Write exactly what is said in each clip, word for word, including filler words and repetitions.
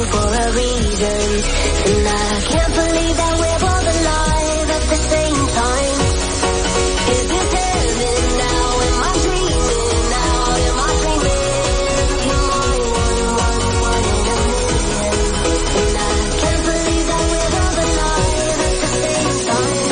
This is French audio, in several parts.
you for a reason. And I can't believe that we're both alive at the same time. Is this heaven now? Am I dreaming now? Am I dreaming? Am I one, one, one in a million? And I can't believe that we're both alive at the same time.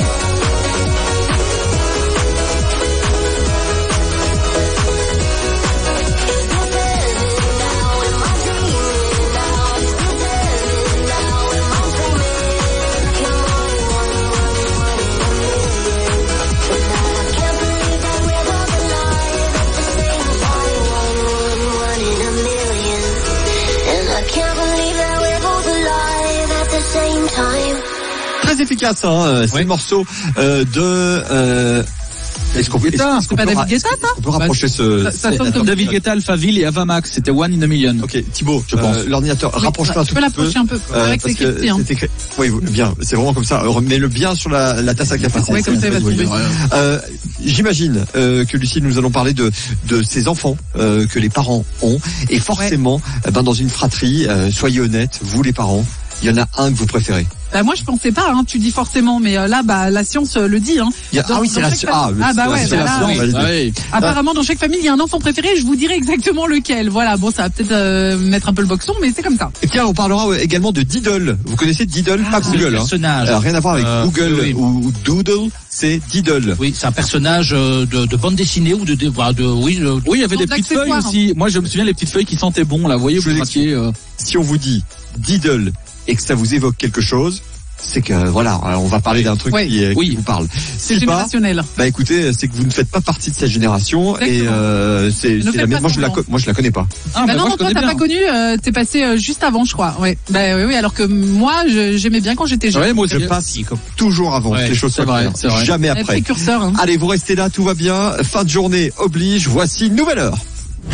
Is this heaven now? Am I dreaming now? Is this heaven now? Am I dreaming? Am I one, one, one in a million? And I can't believe that we're both alive at the same time. One, one, one in a million. And I can't believe that we're both alive at the same time. Très efficace, hein, euh, c'est Ouais. le morceau euh, de... Euh, est-ce qu'on peut, est-ce, est-ce qu'on C'est pas peut David ra- Guetta, ça on peut rapprocher ce... Ça- ça ce- sonne comme David Guetta, Alphaville et Avamax, c'était One in a Million. Ok, Thibaut, Je pense. euh, l'ordinateur, Oui, rapproche-le un tu tout peux petit peu. l'approcher un peu, euh, avec parce ses que clips, hein. c'est écrit... Oui, bien, c'est vraiment comme ça. Remets-le bien sur la, la tasse à café. Ouais, comme ça, il va tomber. Euh, j'imagine euh, que Lucie, nous allons parler de de ces enfants euh, que les parents ont, et forcément, eh ben dans une fratrie, euh, soyez honnêtes, vous les parents, il y en a un que vous préférez. Bah moi je pensais pas, hein, tu dis forcément, mais euh, là bah la science euh, le dit. Hein. Il y a, Dans- ah oui, dans c'est la chaque science. famille- Ah, Ah bah ouais, c'est bah la là, science. Oui, ouais. Apparemment dans chaque famille il y a un enfant préféré, je vous dirai exactement lequel. Voilà, bon ça va peut-être euh, mettre un peu le boxon, mais c'est comme ça. Et tiens, on parlera également de Diddle. Vous connaissez Diddle, pas C'est le Google. Hein. personnage. Euh, rien à voir avec Euh, Google oui. ou Doodle, c'est Diddle. Oui, c'est un personnage euh, de, de bande dessinée ou de, de, de, de oui, de- oui, il y avait Dans des petites feuilles l'accessoire. aussi. Moi, je me souviens les petites feuilles qui sentaient bon, là, vous voyez, Je vous vous pratiez, euh, Si on vous dit Diddle et que ça vous évoque quelque chose, c'est que voilà, on va parler d'un truc Oui. qui, qui Oui. vous parle. C'est Si pas, générationnel. bah écoutez, c'est que vous ne faites pas partie de cette génération. Exactement. Et euh, c'est, Ne c'est faites la, pas moi je la, semblant. co- moi je la connais pas. Ah, bah bah, non, moi, non je toi connais t'as bien. pas connu, euh, t'es passé euh, juste avant je crois. Ouais. Bah oui, oui, alors que moi je- j'aimais bien quand j'étais jeune. Ouais, moi Je aussi. passe toujours avant Ouais, que les choses c'est soient vrai, claires. c'est vrai. Jamais Ouais, après. précurseur. Hein. Allez, vous restez là, tout va bien. Fin de journée oblige. Voici une nouvelle heure.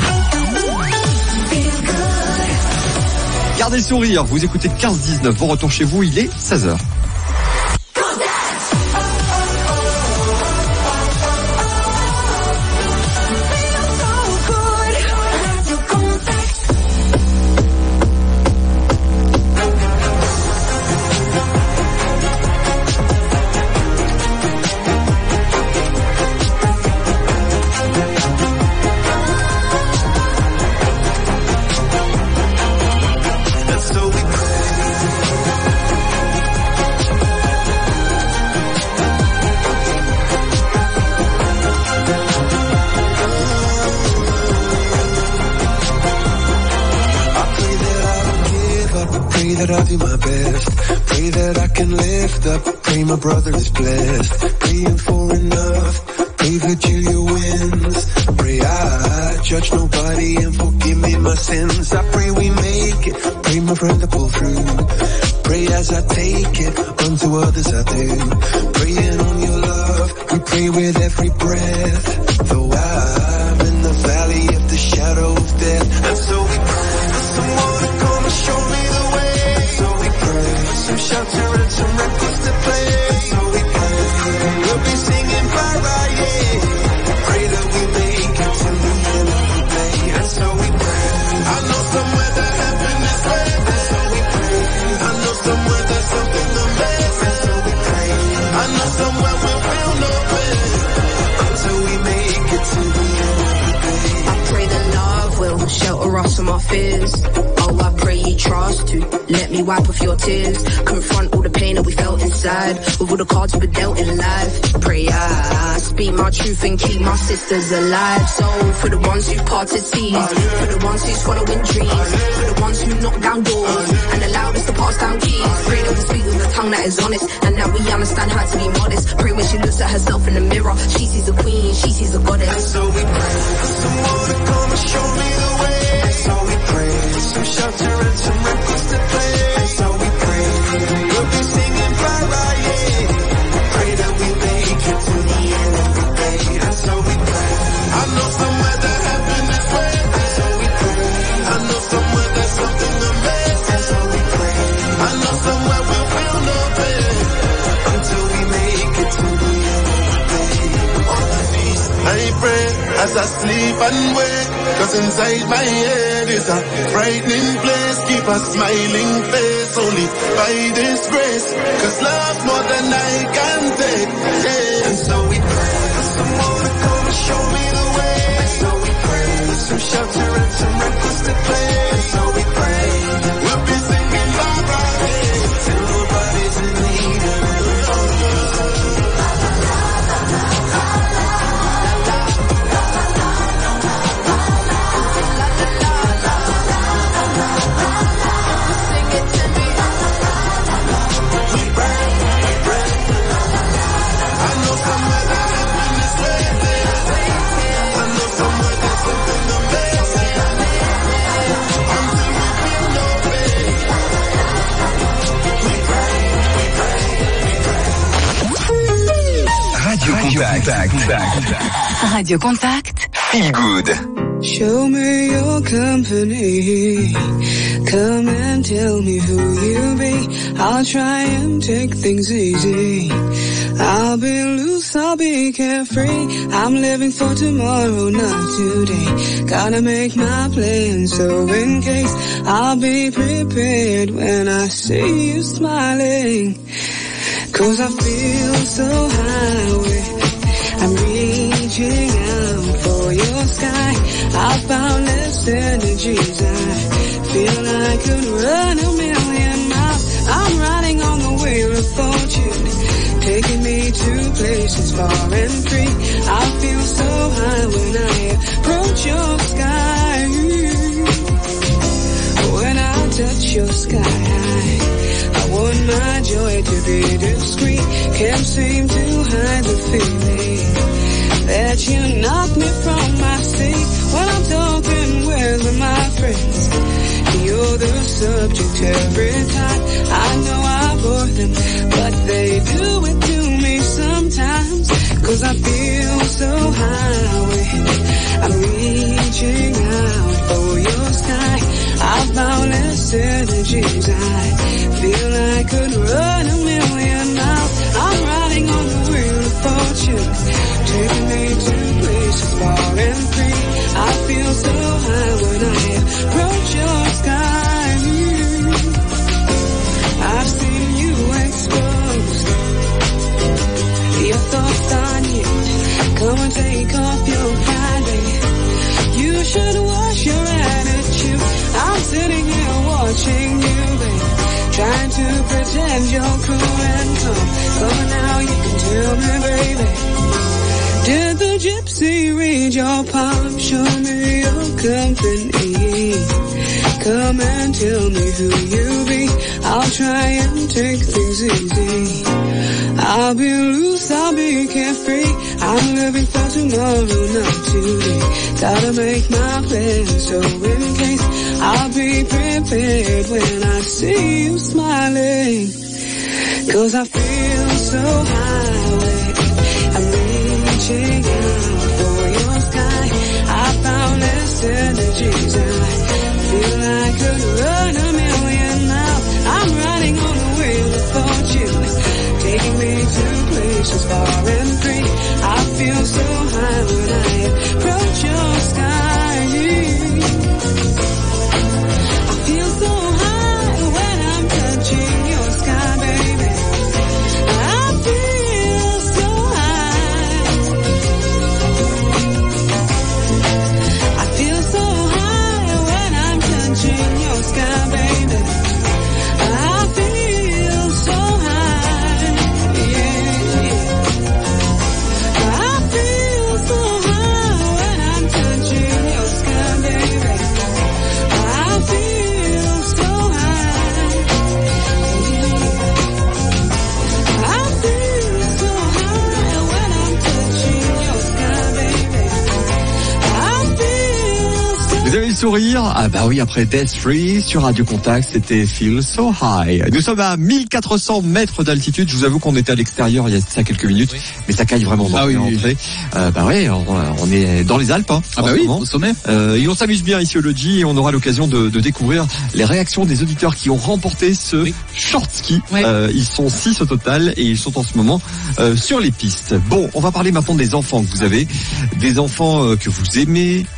Gardez le sourire. Vous écoutez quinze dix-neuf. Bon retour chez vous. Il est seize heures. Pray that I'll do my best. Pray that I can lift up. Pray my brother is blessed. Praying for enough. Pray that Julia wins. Pray I judge nobody and forgive me my sins. I pray we make it. Pray my friend to pull through. Pray as I take it. Unto others I do. Praying on your love. We pray with every breath. Though I'm in the valley of the shadow of death. And so we pray for someone to come and show me the way. So we pray for some shelter and some records to play. So we pray we'll be singing bye bye, yeah. Pray that we make it to the end of the day. And so we pray. I know somewhere that heaven is waiting. So we pray. I know somewhere there's something amazing. So we pray. I know somewhere we'll feel no pain until we make it to the end of the day. I pray that love will shelter us from our fears. Oh, I pray you trust to let me wipe off your tears. Confront all the pain that we felt inside with all the cards we were dealt in life. Pray I speak my truth and keep my sisters alive. So for the ones who parted seas, for the ones who's following dreams, for the ones who knock down doors and allowed us to pass down keys. Pray that we speak with a tongue that is honest and that we understand how to be modest. Pray when she looks at herself in the mirror, she sees a queen, she sees a goddess. So we pray for someone to come and show me the way. So we pray for some shelter and some records to play. So we pray we'll be singing bye bye, yeah. Pray that we make it to the end of the day. And so we pray. I know somewhere that heaven is waiting. So we pray. I know somewhere there's something amazing. So we pray. I know somewhere we'll feel no pain until we make it to the end of the day. On the knees, I pray as I sleep and wake. Cause inside my head is a frightening place. Keep keep a smiling face only by this grace. Cause love more than I can take. Yeah. And so we pray for someone to come and show me the way. And so we pray for some shelter and some records to play. And so we pray we'll be singing bye bye till nobody's in need of love. Contact. Radio Contact. Feel good. Show me your company. Come and tell me who you be. I'll try and take things easy. I'll be loose, I'll be carefree. I'm living for tomorrow, not today. Gotta make my plans, so in case I'll be prepared when I see you smiling. Cause I feel so high, I'm reaching out for your sky. I found less energies, I feel I could run a million miles. I'm riding on the wheel of fortune, taking me to places far and free. I feel so high when I approach your sky. When I touch your sky, I want my joy to be discreet. Can't seem to hide the feeling that you knock me from my seat. When I'm talking with my friends, you're the subject every time. I know I bore them, but they do it to me sometimes. Cause I feel so high, I'm reaching out for your sky. I found less energies, I feel I could run a million miles. I'm riding on the wheel of fortune, taking me to places far and free. I feel so high when I approach your sky. I've seen you exposed, your thoughts on you. Come and take off your pride, baby. You should wash your attitude. I'm sitting here watching you, baby, trying to pretend you're cool and calm. So now you can tell me, baby, did the gypsy read your palm? Show me your company. Come and tell me who you be. I'll try and take things easy. I'll be loose, I'll be carefree. I'm living for tomorrow, not today. Gotta make my plans, so in case I'll be prepared when I see you smiling. Cause I feel so high, I'm reaching out for your sky. I found less energies, I feel I could run a million miles. I'm riding on the wheel of fortune, taking me to places far and free. I feel so high when I approach your sky. I feel so high when I'm touching your sky, baby. I feel so high. I feel so high when I'm touching your sky, baby. I feel so high, yeah, yeah. I feel so high when I'm touching your sky, baby. I feel so high, yeah. I feel so high when I'm touching your sky, baby. I feel so. Vous avez le sourire? Ah bah oui, après Death Free sur Radio Contact, c'était Feel So High. Nous sommes à mille quatre cents mètres d'altitude. Je vous avoue qu'on était à l'extérieur il y a ça quelques minutes, oui, mais ça caille vraiment dans ah oui, oui. Euh, bah ouais, on, on est dans les Alpes. Hein, ah bah oui, au sommet. Euh, et on s'amuse bien ici au Lodji et on aura l'occasion de, de découvrir les réactions des auditeurs qui ont remporté ce oui. short ski. Oui. Euh, ils sont six au total et ils sont en ce moment euh, sur les pistes. Bon, on va parler maintenant des enfants que vous avez, des enfants euh, que vous aimez,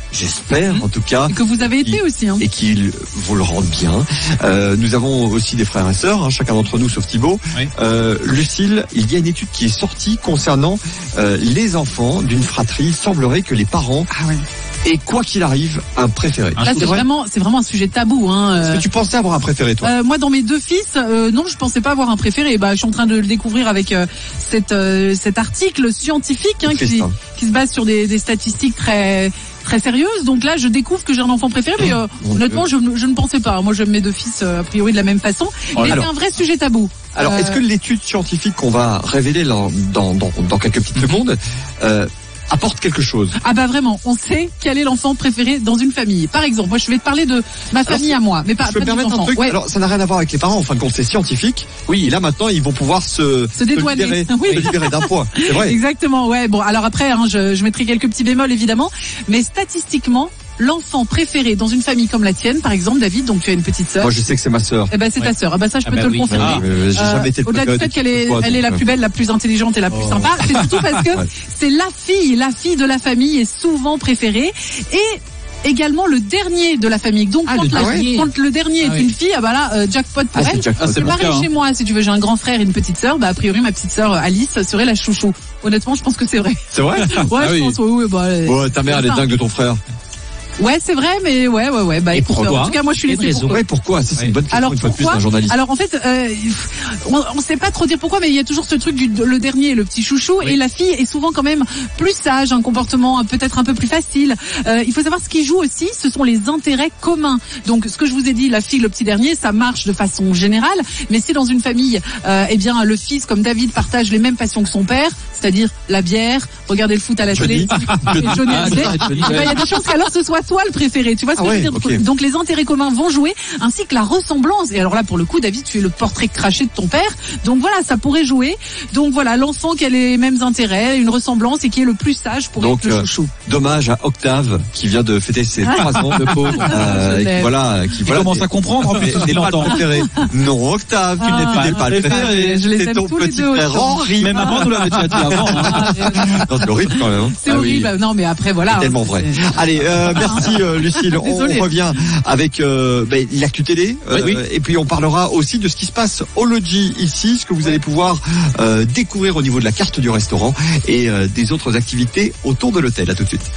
j'espère Mmh. en tout cas. Et que vous avez été qui- aussi. Hein. Et qu'ils vous le rendent bien. Euh, nous avons aussi des frères et sœurs, hein, chacun d'entre nous sauf Thibaut. Oui. Euh, Lucille, il y a une étude qui est sortie concernant euh, les enfants d'une fratrie. Il semblerait que les parents Ah ouais. aient, quoi qu'il arrive, un préféré. Un Là, C'est c'est vrai. vraiment, c'est vraiment un sujet tabou. Hein. Est-ce euh. que tu pensais avoir un préféré, toi? Euh, moi, dans mes deux fils, euh, non, je pensais pas avoir un préféré. Bah, je suis en train de le découvrir avec euh, cette, euh, cet article scientifique hein, qui, Triste, hein. qui se base sur des, des statistiques très très sérieuses. Donc là, je découvre que j'ai un enfant préféré, mais euh, Mon honnêtement, je, ne- je ne pensais pas. Moi, j'aime mes deux fils euh, a priori de la même façon. Mais Alors- c'est un vrai sujet tabou. Alors, Euh, est-ce que l'étude scientifique qu'on va révéler dans, dans, dans, dans quelques petites secondes euh, apporte quelque chose? Ah bah vraiment, on sait quel est l'enfant préféré dans une famille. Par exemple, moi, je vais te parler de ma famille c'est- à moi, mais pas, Je peux pas me des permettre un enfants. truc? Ouais. Alors, ça n'a rien à voir avec les parents, en fin de compte, c'est scientifique. Oui, et là, maintenant, ils vont pouvoir se, Se dédouaner. libérer, Oui. se libérer d'un poids. C'est vrai. Exactement, ouais. Bon, alors après, hein, je, je mettrai quelques petits bémols évidemment, mais statistiquement, l'enfant préféré dans une famille comme la tienne, par exemple, David, donc tu as une petite sœur. Moi, je sais que c'est ma sœur. Eh ben c'est ta Ouais. sœur. Ah ben ça, je Ah peux bah te oui. le confirmer. Ah. Euh, J'ai Euh, jamais été le Au-delà du préféré fait de qu'elle est, toi, elle est la donc, plus belle, la plus intelligente et la plus Oh. sympa, c'est surtout parce que Ouais. c'est la fille, la fille de la famille est souvent préférée et également le dernier de la famille. Donc Ah, quand, le la- dernier. quand le dernier Ah est oui. une fille, ah bah là, euh, jackpot pour Ah, c'est elle. jackpot. Ah, c'est C'est mon pareil cas, hein. chez moi, si tu veux, j'ai un grand frère et une petite sœur, bah a priori ma petite sœur Alice serait la chouchou. Honnêtement, je pense que c'est vrai. C'est vrai? Ouais, Ah je oui. pense, oui, oui, bah, elle- Ouais, ta mère, elle est c'est ça. dingue de ton frère. Ouais, c'est vrai, mais ouais, ouais, ouais. Bah, Et écoute, pourquoi en tout cas, moi, je suis Quelle laissée raison pour Ouais, pourquoi? Ça, c'est Ouais. une bonne question, Alors une fois de plus, pourquoi d'un journaliste. Alors en fait, euh, on, on sait pas trop dire pourquoi, mais il y a toujours ce truc du le dernier, le petit chouchou, Oui. et la fille est souvent quand même plus sage, un comportement peut-être un peu plus facile. Euh, il faut savoir ce qui joue aussi, ce sont les intérêts communs. Donc ce que je vous ai dit, la fille, le petit dernier, ça marche de façon générale, mais si dans une famille, euh, eh bien le fils comme David partage les mêmes passions que son père, c'est-à-dire la bière, regarder le foot à la télé, Johnny. et Johnny Ah, Hallyday, Johnny, Johnny, eh ben, il y a des chances qu'alors ce soit toi le préféré. Tu vois ce Ah que je ouais, veux dire? ok. Donc les intérêts communs vont jouer, ainsi que la ressemblance. Et alors là, pour le coup, David, tu es le portrait craché de ton père. Donc voilà, ça pourrait jouer. Donc voilà, l'enfant qui a les mêmes intérêts, une ressemblance et qui est le plus sage pour Donc, être le euh, chouchou. Dommage à Octave, qui vient de fêter ses trois ans, le pauvre, euh, Je et qui, l'aime. voilà, qui, Il voilà, commence à comprendre en plus n'est ce qu'il pas le entend. préféré. Non, Octave, tu Ah. n'es pas le préféré. Je les C'est aime ton tous les petit deux frère autant. Henri. Même avant, nous l'avait déjà dit avant. hein. Non, c'est horrible quand même. hein. C'est Ah oui. horrible. Non, mais après, voilà. C'est tellement vrai. C'est- Allez, euh, merci euh, Lucille. On Désolée. revient avec euh, ben, l'actu télé, euh, Oui, oui. et puis on parlera aussi de ce qui se passe au logis ici, ce que vous allez pouvoir euh, découvrir au niveau de la carte du restaurant et euh, des autres activités autour de l'hôtel. À tout de suite.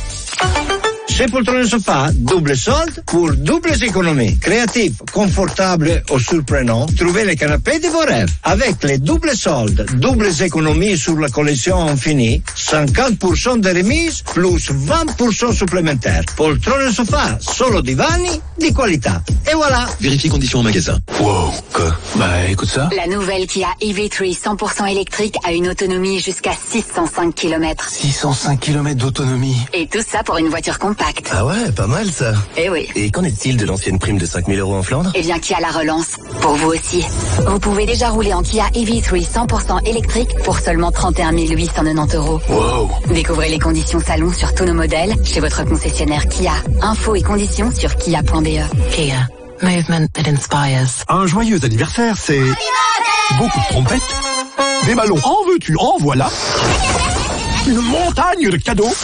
Chez Poltrone Sofa, double solde pour doubles économies. Créatif, confortable ou surprenant, trouvez les canapés de vos rêves. Avec les doubles soldes, doubles économies sur la collection Infini, cinquante pour cent de remise plus vingt pour cent supplémentaires. Poltrone Sofa, solo divani di qualità. Et voilà. Vérifiez conditions en magasin. Wow, quoi? Bah écoute ça. La nouvelle Kia E V trois cent pour cent électrique a une autonomie jusqu'à six cent cinq kilomètres. six cent cinq kilomètres d'autonomie. Et tout ça pour une voiture compacte. Ah ouais, pas mal ça. Eh oui. Et qu'en est-il de l'ancienne prime de cinq mille euros en Flandre? Eh bien, Kia la relance. Pour vous aussi. Vous pouvez déjà rouler en Kia E V trois cent pour cent électrique pour seulement trente et un mille huit cent quatre-vingt-dix euros. Wow. Découvrez les conditions salon sur tous nos modèles chez votre concessionnaire Kia. Infos et conditions sur kia point b e. Kia. Movement that inspires. Un joyeux anniversaire, c'est beaucoup de trompettes, des ballons. En veux-tu, en voilà. Une montagne de cadeaux.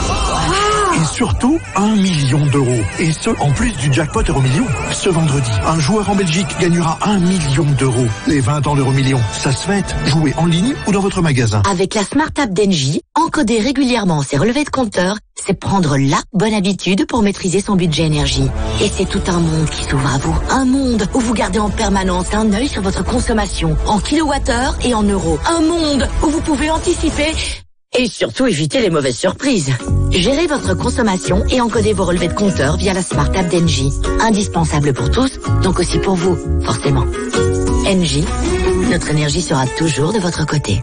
Et surtout, un million d'euros. Et ce, en plus du jackpot Euromillion. Ce vendredi, un joueur en Belgique gagnera un million d'euros. Les vingt ans d'Euromillion, ça se fête. Jouez en ligne ou dans votre magasin. Avec la Smart App d'Engie, encoder régulièrement ses relevés de compteur, c'est prendre la bonne habitude pour maîtriser son budget énergie. Et c'est tout un monde qui s'ouvre à vous. Un monde où vous gardez en permanence un œil sur votre consommation, en kilowattheure et en euros. Un monde où vous pouvez anticiper et surtout éviter les mauvaises surprises. Gérez votre consommation et encodez vos relevés de compteur via la Smart App d'Engie. Indispensable pour tous, donc aussi pour vous, forcément. Engie, notre énergie sera toujours de votre côté.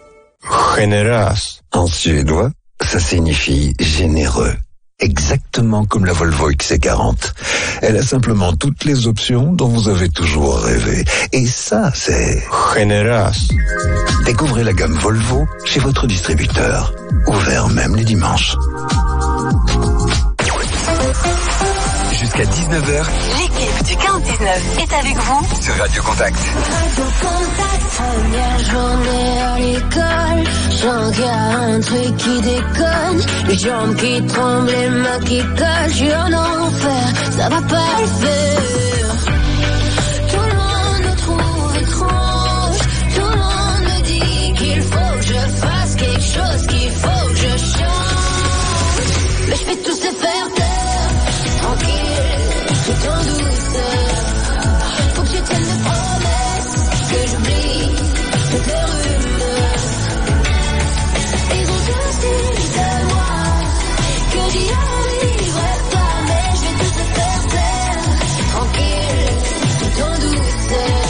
Generös. En suédois, ça signifie généreux. Exactement comme la Volvo X C quarante. Elle a simplement toutes les options dont vous avez toujours rêvé. Et ça, c'est... Generös. Découvrez la gamme Volvo chez votre distributeur. Ouvert même les dimanches. Jusqu'à dix-neuf heures, Les L'équipe du quinze dix-neuf est avec vous Sur Radio Contact. Première journée à l'école, je sens qu'il y a un truc qui déconne. Les jambes qui tremblent, les mains qui collent, je suis en enfer, ça va pas le faire. Tout le monde me trouve étrange, tout le monde me dit qu'il faut que je fasse quelque chose, qu'il faut que je change. Mais je fais tout se faire taire, tranquille, tout en douceur. Faut que je tienne mes promesses, que j'oublie toutes les rumeurs. Ils ont tous dit de moi que j'y arriverai pas, mais je vais tous les faire taire, tranquille, tout en douceur.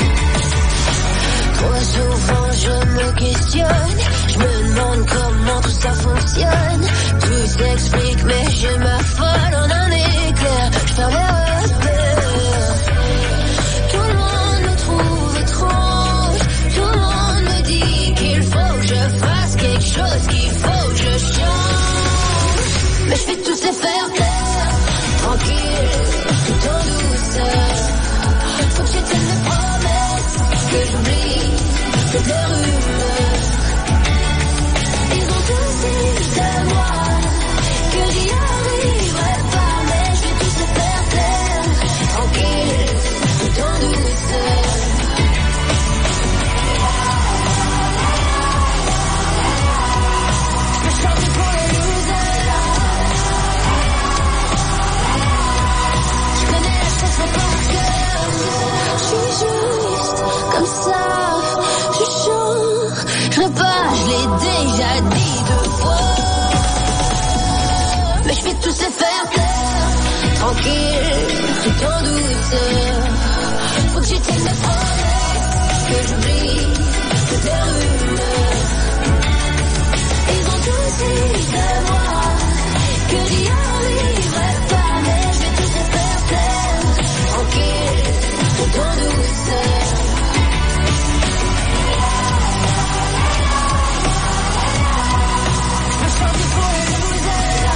Trop souvent je me questionne, je me demande comment tout ça fonctionne. Tout s'explique mais je m'affole en un éclair, je ferme les repères. Tout le monde me trouve étrange, tout le monde me dit qu'il faut que je fasse quelque chose, qu'il faut que je change. Mais je fais tout se faire taire, tranquille, tout en douceur. Faut que je tienne mes promesses, que j'oublie toutes les rumeurs. Ils ont tous dit de moi que j'y arriverai pas, mais je vais tout se faire taire, tranquille, tout en douceur. Je peux chanter pour les losers. Je connais la chanson par cœur. Je suis juste comme ça. Je chante, je repars, je l'ai déjà dit deux fois. Mais je fais tout se faire taire, tranquille, tout en douceur. Faut que je tienne mes promesses, que j'oublie toutes les rumeurs. Ils ont tous dit de moi que j'y arriverai pas, mais je vais tout se faire taire, tranquille, tout en douceur. Je peux chanter pour les losers.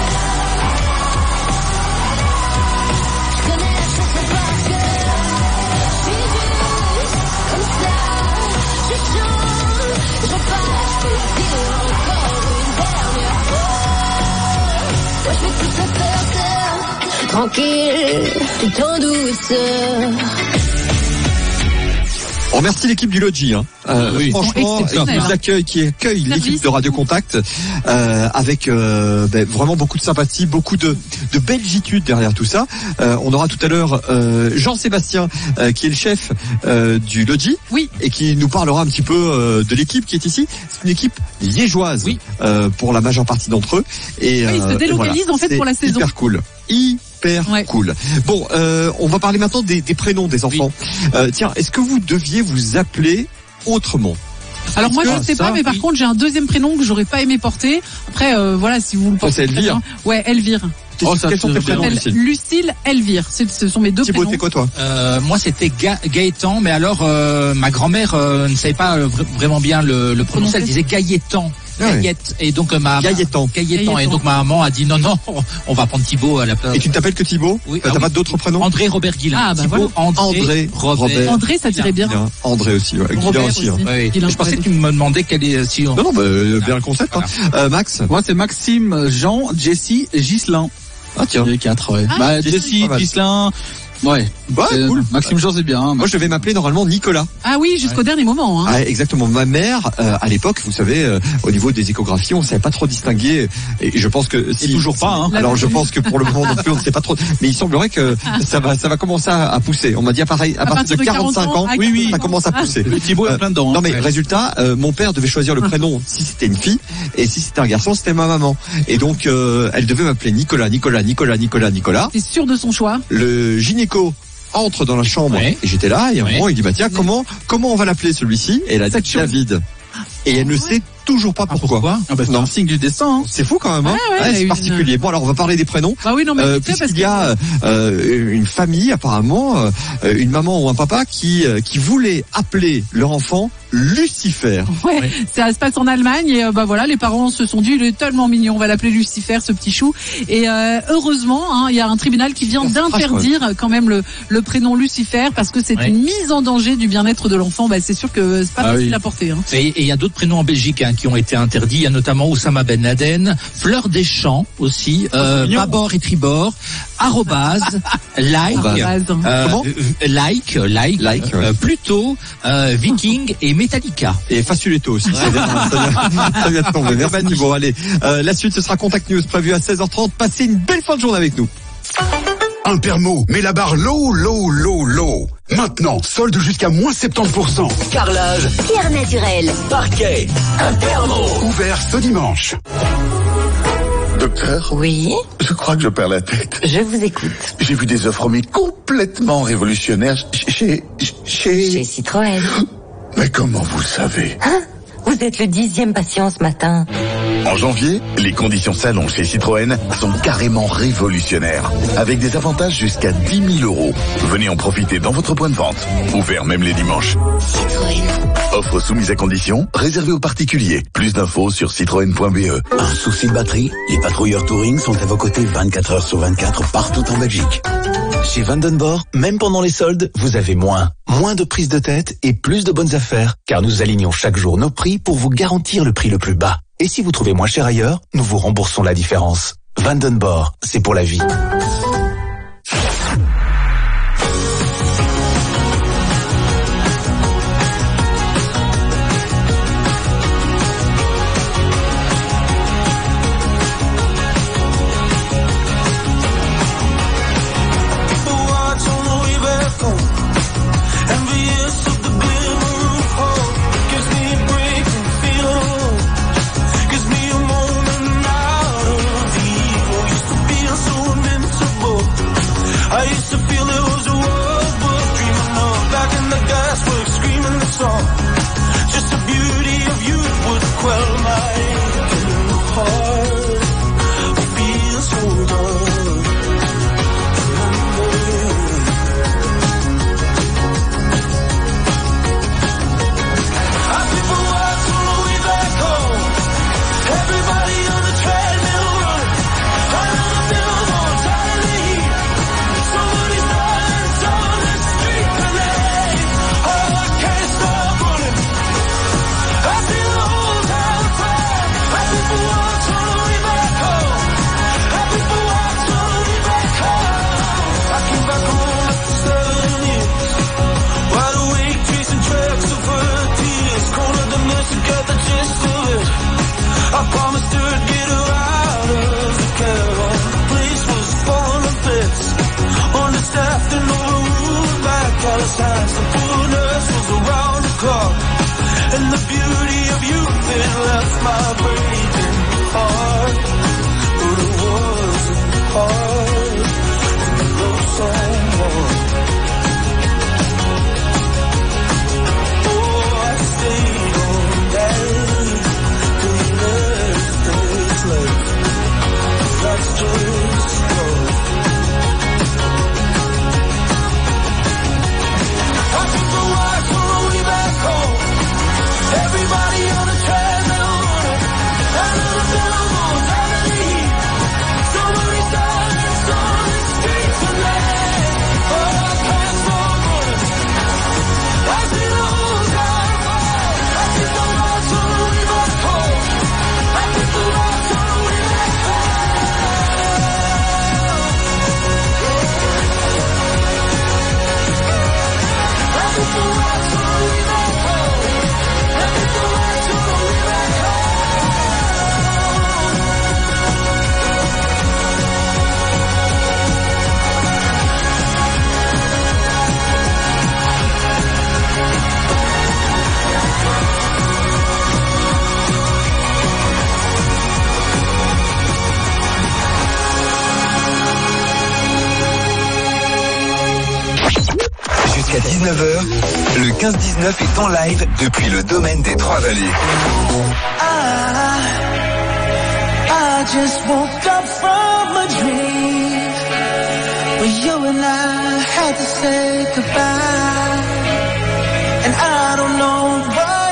Je connais la chanson par cœur. Je suis juste comme ça. Je chante, je repars, je peux le dire encore une dernière fois. Moi je vais tout se faire taire, tranquille, tout en douceur. On remercie l'équipe du Lodgy. Hein. Euh, Oui. Franchement, Ils sont qui nous exceptionnels, accueille, qui accueille Service. l'équipe de Radio Contact euh, avec euh, ben, vraiment beaucoup de sympathie, beaucoup de, de belgitude derrière tout ça. Euh, on aura tout à l'heure euh, Jean-Sébastien euh, qui est le chef euh, du Lodgy Oui. et qui nous parlera un petit peu euh, de l'équipe qui est ici. C'est une équipe liégeoise Oui. euh, pour la majeure partie d'entre eux. Et, Oui, ils se euh, et délocalisent, voilà. en fait, C'est pour la saison. Hyper cool. Hyper Ouais. cool. Bon, euh, on va parler maintenant des, des prénoms des enfants. Euh, tiens, est-ce que vous deviez vous appeler autrement? Alors moi je que ne sais ça, pas, mais par oui. contre j'ai un deuxième prénom que j'aurais pas aimé porter. Après euh, voilà, si vous le portez. c'est très Elvire. bien. Ouais, Elvire. Qu'est-ce- Oh, ça, Quels sont tes c'est prénoms, bien. Lucille? Lucille, Elvire. C'est- Ce sont mes deux Thibaut, prénoms. t'es quoi toi? Euh, moi, c'était Ga- Gaëtan, mais alors euh, ma grand-mère euh, ne savait pas euh, vra- vraiment bien le, le prononcer. Elle disait Gaëtan. Ah ouais. Gaët. Et donc euh, ma Gaëtan. Gaëtan. Et donc ma maman a dit non non, on va prendre Thibaut à la place. Et tu ne t'appelles que Thibaut? Oui, T'as ah pas oui. d'autres prénoms? André Robert Guillain. Ah, bah Thibaut, André, André, Robert. Robert. André, ça dirait bien. Bien. André aussi, ouais. Guilain Robert aussi. Hein. aussi. Oui, Guillain, je pensais ouais. que tu me demandais quel est si on... Non, non, bah, euh, bien le concept. Hein. Euh, Max? Moi, c'est Maxime, Jean, Jessie et Ghislain. Ah tiens. Les quatre, ouais. Ah, bah, Jessie, Jessie, pas mal. Ghislain. Ouais. Ouais, Euh, cool. Maxime Jean, c'est bien. Hein. Moi, je vais m'appeler normalement Nicolas. Ah oui, jusqu'au dernier moment. Hein. Ah, exactement. Ma mère, euh, à l'époque, vous savez, euh, au niveau des échographies, on savait pas trop distinguer. Et je pense que si, toujours pas, hein. Alors, je pense que pour le moment non plus, on ne sait pas trop. Mais il semblerait que ça va, ça va commencer à, à pousser. On m'a dit à, pareil, à, À partir de quarante-cinq ans, à oui, oui, quarante ça commence à pousser. Le Thibaut est Euh, plein dedans. Non hein. mais Ouais. résultat, euh, mon père devait choisir le prénom si c'était une fille et si c'était un garçon, c'était ma maman. Et donc, euh, elle devait m'appeler Nicolas, Nicolas, Nicolas, Nicolas, Nicolas. T'es sûr de son choix? Le gynéco entre dans la chambre Ouais. et j'étais là et à un Ouais. moment il dit bah tiens comment comment on va l'appeler celui-ci et elle a dit David et elle ne sait toujours pas pourquoi. Ah bah, c'est Non. un signe du destin. Hein. C'est fou quand même, hein. Ouais, ouais, Ouais, elle a c'est eu particulier. Bon alors on va parler des prénoms. Bah oui, non mais Euh, vite fait, parce puisqu'il y a euh, une famille apparemment, euh, une maman ou un papa qui euh, qui voulait appeler leur enfant Lucifer. Ouais, Ouais. ça se passe en Allemagne et euh, bah voilà, les parents se sont dit il est tellement mignon, on va l'appeler Lucifer, ce petit chou. Et euh, heureusement, hein, il y a un tribunal qui vient d'interdire quand même le, le prénom Lucifer parce que c'est Ouais. une mise en danger du bien-être de l'enfant. Bah c'est sûr que c'est pas Ah facile oui. à porter. Hein. Et et il y a d'autres prénoms en Belgique hein, qui ont été interdits. Il y a notamment Oussama Ben Laden, Fleur des Champs aussi, euh, mignon. Babord et Tribord, Arrobase, Like, Arrobase. euh, Comment euh, Like, Like, Like, ouais. euh, Pluto, euh, Viking et Metallica. Et Faciuletto aussi. Ça vient, ça vient, ça vient de tomber. Merci Thibaut. Allez, euh, la suite, ce sera Contact News prévu à seize heures trente. Passez une belle fin de journée avec nous. Impermo met la barre low, low, low, low. Maintenant, solde jusqu'à moins soixante-dix pour cent. Carrelage, Pierre naturel. parquet, Impermo. Ouvert ce dimanche. Docteur, Oui, je crois que je perds la tête. je vous écoute. J'ai vu des offres mais complètement révolutionnaires chez... chez... Chez Citroën. Mais comment vous le savez? Hein? Vous êtes le dixième patient ce matin. En janvier, les conditions salon chez Citroën sont carrément révolutionnaires. Avec des avantages jusqu'à dix mille euros. Venez en profiter dans votre point de vente. Ouvert même les dimanches. Citroën. Offre soumise à conditions, réservée aux particuliers. Plus d'infos sur citroën point b e. Un souci de batterie? Les patrouilleurs Touring sont à vos côtés vingt-quatre heures sur vingt-quatre partout en Belgique. Chez Vandenborg, même pendant les soldes, vous avez moins. Moins de prise de tête et plus de bonnes affaires, car nous alignons chaque jour nos prix pour vous garantir le prix le plus bas. Et si vous trouvez moins cher ailleurs, nous vous remboursons la différence. Vandenborg, c'est pour la vie. Jusqu'à dix-neuf heures, le quinze dix-neuf est en live depuis le domaine des Trois-Vallées. I, I just woke up from a dream where you and I had to say goodbye, and I don't know what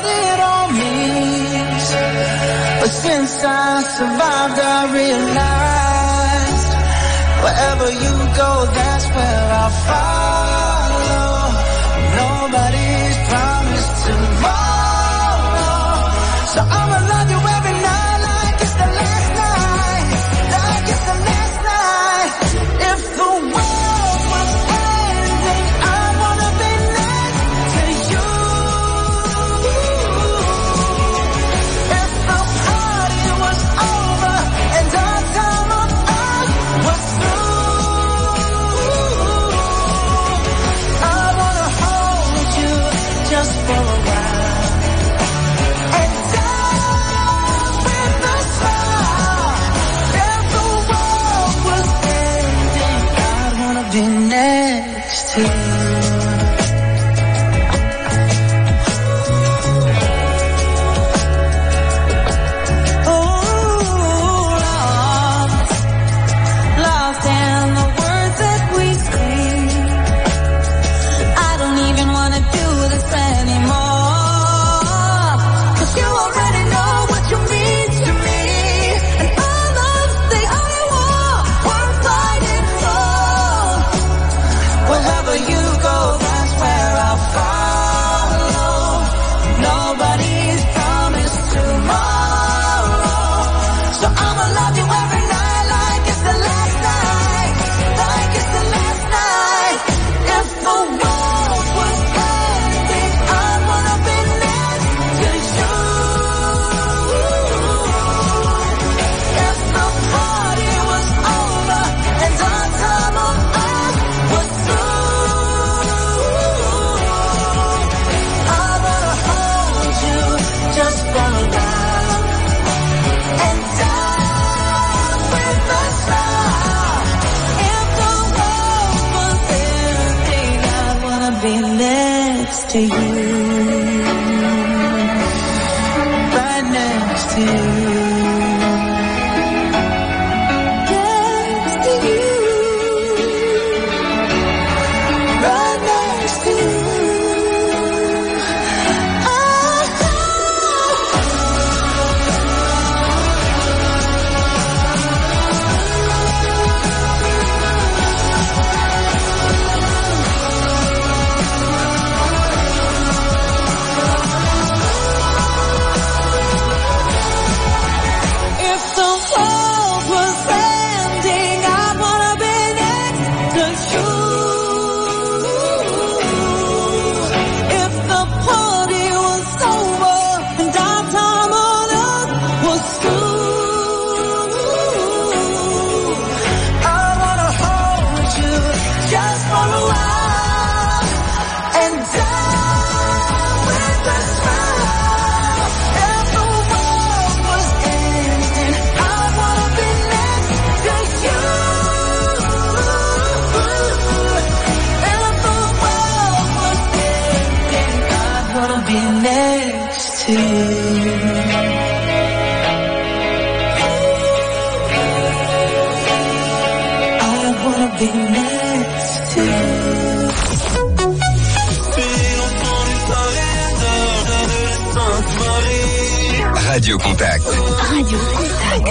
since I survived, I realized wherever you go, that's where I'll follow. Nobody's promised tomorrow, so I'ma love you every night like it's the last night, like it's the last night. If the world was ending, I wanna be next to you. If the party was over and our time on earth was through, I wanna hold you just for a while and dance with the smile. If the world was ending, I wanna be next to you. Lost in the words that we sing. I don't even wanna do this anymore, 'cause you already know what you mean to me, and our love's the only war worth fighting for. Wherever you go, that's where I'll follow. Nobody's promised tomorrow, so I'ma love you every night like it's the last night, like it's the last night. If the world was ending, I wanna be next to you. If the party was over and our time on earth was through, I wanna hold you just for a while and dance with the smile. If the world was ending, I wanna be next to you, right next to you, next to you, right next to you. If the world was ending, I wanna be next to you. If the party was over and our time on earth was through, I wanna hold you just for a while and dance with the smile. If the world was ending, I wanna be next to you. If the world was ending, I wanna be next to you. I wanna be next to you. Radio Contact. Radio Contact.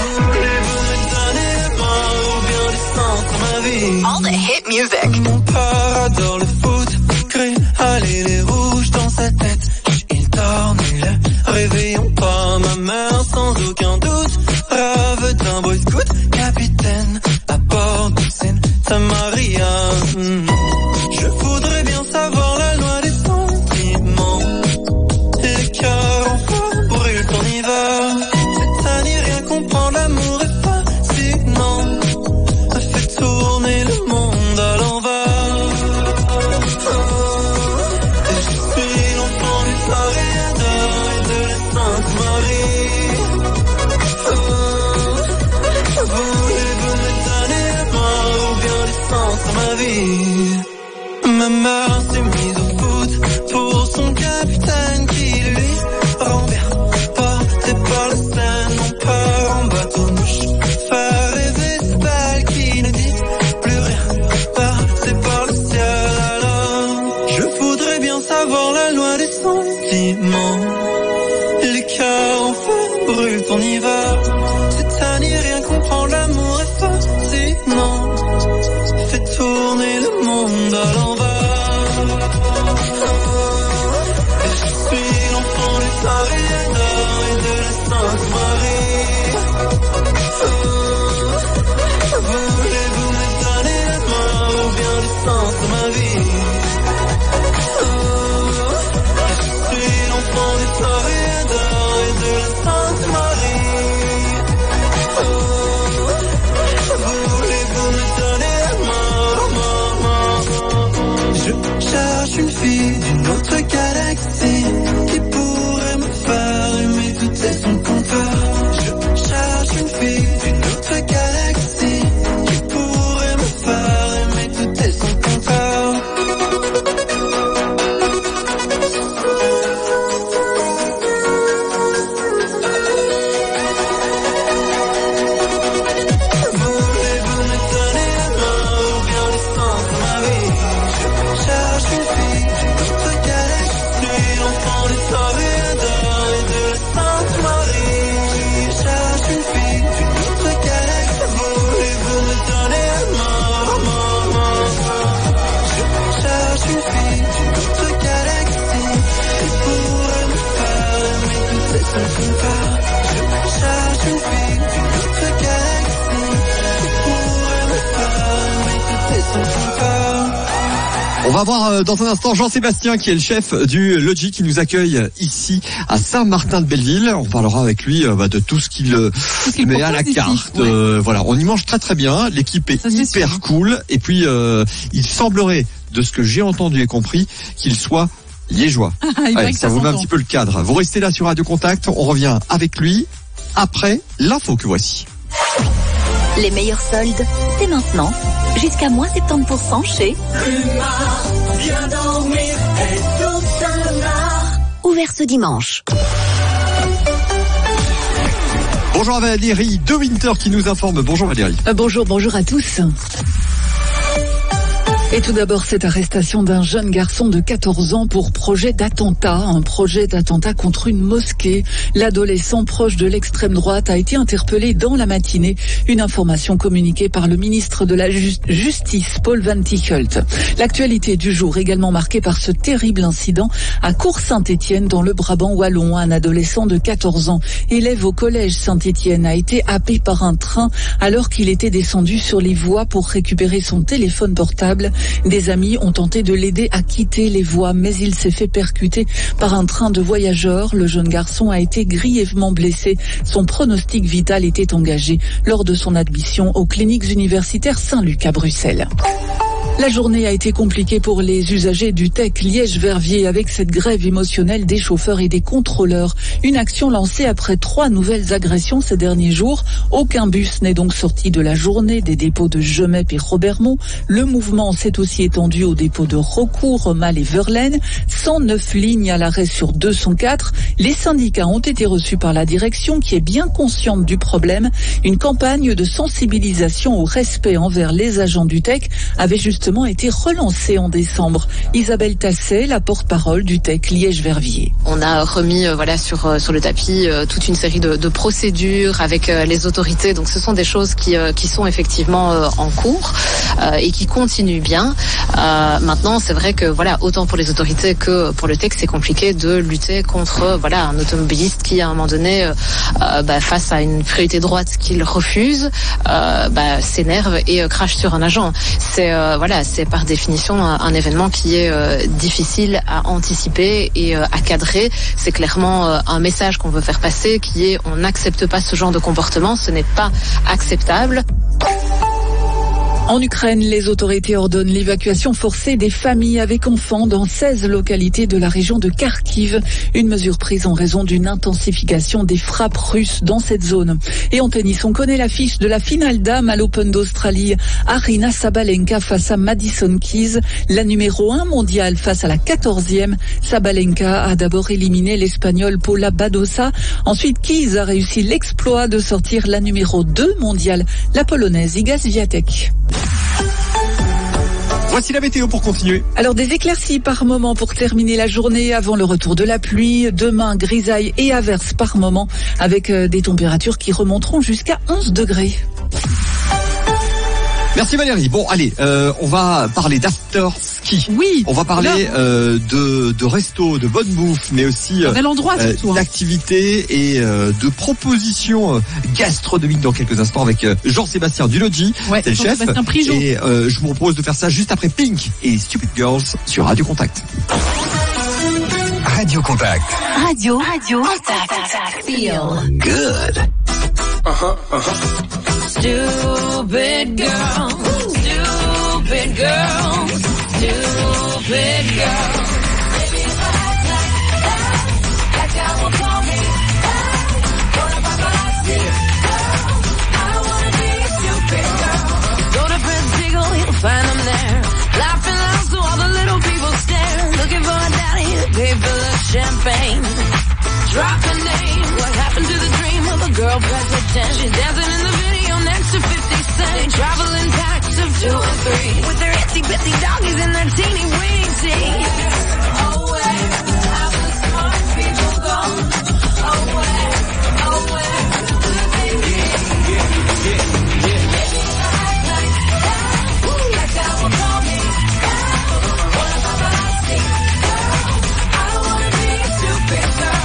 All the hit music. Mon père adore le foot, crée aller les rouges dans sa tête. Il torne le réveillon pas ma mère sans aucun doute. Rêve d'un boy scout, capitaine à bord de Santa Maria. Hmm. Je voudrais bien savoir la loi des sentiments. Les cœurs en feu brûlent en hiver. C'est à n'y rien comprendre, l'amour est fascinant. Fait tourner le monde à l'envers. Oh, et je suis l'enfant du Floriador et de la Sainte-Marie. Oh, voulez-vous me donner la main ou bien du sens à ma vie? Ma mère s'est mise au foot pour son capitaine qui lui rend bien. Porté par la Seine, on part en bateau mouche. Faire rêver ces balles qui ne disent plus rien. Passé par le ciel alors. Je voudrais bien savoir la loi des sentiments. Les cœurs en feu brûlent en hiver. Toréador et de la Sainte Marie. Oh, voulez-vous me donner la main? Je cherche une fille d'une autre galaxie qui pourrait me faire aimer toutes et son compteur. Je cherche une fille d'une autre galaxie qui pourrait me faire aimer toutes et son compteur. Voulez-vous me donner la main ou bien le sang de ma vie? Je cherche une fille d'une autre galaxie, l'enfant des Toréador et de la Sainte Marie. Je cherche une fille d'une autre galaxie. Voulez-vous me donner la main? Je cherche une fille d'une autre galaxie qui pourrait me faire aimer toutes et son compteur. Je cherche une fille d'une autre galaxie qui pourrait me faire aimer toutes et son compteur. On va voir euh, dans un instant Jean-Sébastien qui est le chef du Lodgy qui nous accueille ici à Saint-Martin-de-Belleville. On parlera avec lui euh, bah, de tout ce qu'il euh, qu'il met à la propose ici, carte. ouais. Euh, voilà, on y mange très très bien. L'équipe est Ça, c'est hyper sûr. cool. Et puis euh, il semblerait, de ce que j'ai entendu et compris, qu'il soit liégeois. Il paraît Ouais, que ça ça vous met un s'entend. petit peu le cadre. Vous restez là sur Radio Contact. On revient avec lui après l'info que voici. Les meilleurs soldes, c'est maintenant. Jusqu'à moins soixante-dix pour cent chez Bien dormir et tout Ouvert ce dimanche. Bonjour à Valérie De Winter qui nous informe. Bonjour Valérie. Euh, bonjour, bonjour à tous. Et tout d'abord, cette arrestation d'un jeune garçon de quatorze ans pour projet d'attentat, un projet d'attentat contre une mosquée. L'adolescent proche de l'extrême droite a été interpellé dans la matinée. Une information communiquée par le ministre de la Justice, Paul Van Tichelt. L'actualité du jour également marquée par ce terrible incident à Cours-Saint-Étienne dans le Brabant wallon. Un adolescent de quatorze ans, élève au collège Saint-Étienne, a été happé par un train alors qu'il était descendu sur les voies pour récupérer son téléphone portable. Des amis ont tenté de l'aider à quitter les voies, mais il s'est fait percuter par un train de voyageurs. Le jeune garçon a été grièvement blessé. Son pronostic vital était engagé lors de son admission aux cliniques universitaires Saint-Luc à Bruxelles. La journée a été compliquée pour les usagers du T E C Liège-Verviers avec cette grève émotionnelle des chauffeurs et des contrôleurs. Une action lancée après trois nouvelles agressions ces derniers jours. Aucun bus n'est donc sorti de la journée des dépôts de Gemep et Robermont. Le mouvement s'est aussi étendu aux dépôts de Rocourt, Romal et Verlaine. cent neuf lignes à l'arrêt sur deux cent quatre. Les syndicats ont été reçus par la direction qui est bien consciente du problème. Une campagne de sensibilisation au respect envers les agents du T E C avait justement été relancée en décembre. Isabelle Tasset, la porte-parole du T E C Liège-Verviers. On a remis euh, voilà sur euh, sur le tapis euh, toute une série de, de procédures avec euh, les autorités. Donc ce sont des choses qui euh, qui sont effectivement euh, en cours euh, et qui continuent bien. Euh, maintenant, c'est vrai que voilà, autant pour les autorités que pour le T E C, c'est compliqué de lutter contre euh, voilà un automobiliste qui à un moment donné euh, euh, bah, face à une priorité droite qu'il refuse, euh, bah, s'énerve et euh, crache sur un agent. C'est euh, voilà, c'est par définition un, un événement qui est euh, difficile à anticiper et euh, à cadrer. C'est clairement euh, un message qu'on veut faire passer qui est on n'accepte pas ce genre de comportement, ce n'est pas acceptable. En Ukraine, les autorités ordonnent l'évacuation forcée des familles avec enfants dans seize localités de la région de Kharkiv. Une mesure prise en raison d'une intensification des frappes russes dans cette zone. Et en tennis, on connaît l'affiche de la finale dame à l'Open d'Australie. Aryna Sabalenka face à Madison Keys, la numéro un mondiale face à la quatorzième. Sabalenka a d'abord éliminé l'Espagnole Paula Badosa. Ensuite, Keys a réussi l'exploit de sortir la numéro deux mondiale, la Polonaise Iga Swiatek. Voici la météo pour continuer. Alors des éclaircies par moment pour terminer la journée avant le retour de la pluie. Demain, grisaille et averses par moment avec des températures qui remonteront jusqu'à onze degrés. Merci Valérie. Bon, allez, euh, on va parler d'after ski. Oui. On va parler euh, de, de resto, de bonne bouffe, mais aussi un bel endroit, euh, surtout, hein. d'activités et euh, de propositions euh, gastronomiques dans quelques instants avec euh, Jean-Sébastien du Lodgy, ouais, c'est le chef. Prigeau. Et euh, je vous propose de faire ça juste après Pink et Stupid Girls sur Radio Contact. Radio Radio Contact. Radio, radio, contact, feel Good. Uh-huh, uh-huh. Stupid girl, stupid girl, stupid girl. Baby, if I act like that, that guy will call me back. What if I ask you? I don't wanna be a stupid girl. Go to Prince Jiggle, you'll find him there. Laughing loud so all the little people stare. Looking for a daddy to pay for the champagne. Drop a name. What happened to the dream of a girl president? She's dancing in the video next to fifty cent. They travel in packs of two or three with their itsy bitsy doggies and their teeny weeny teeth. Away, have the smart people gone. Away, away, baby. Yeah, yeah, yeah, yeah. Act like that. Like that will call me back. What if I'm a nasty girl? I don't wanna be a stupid girl.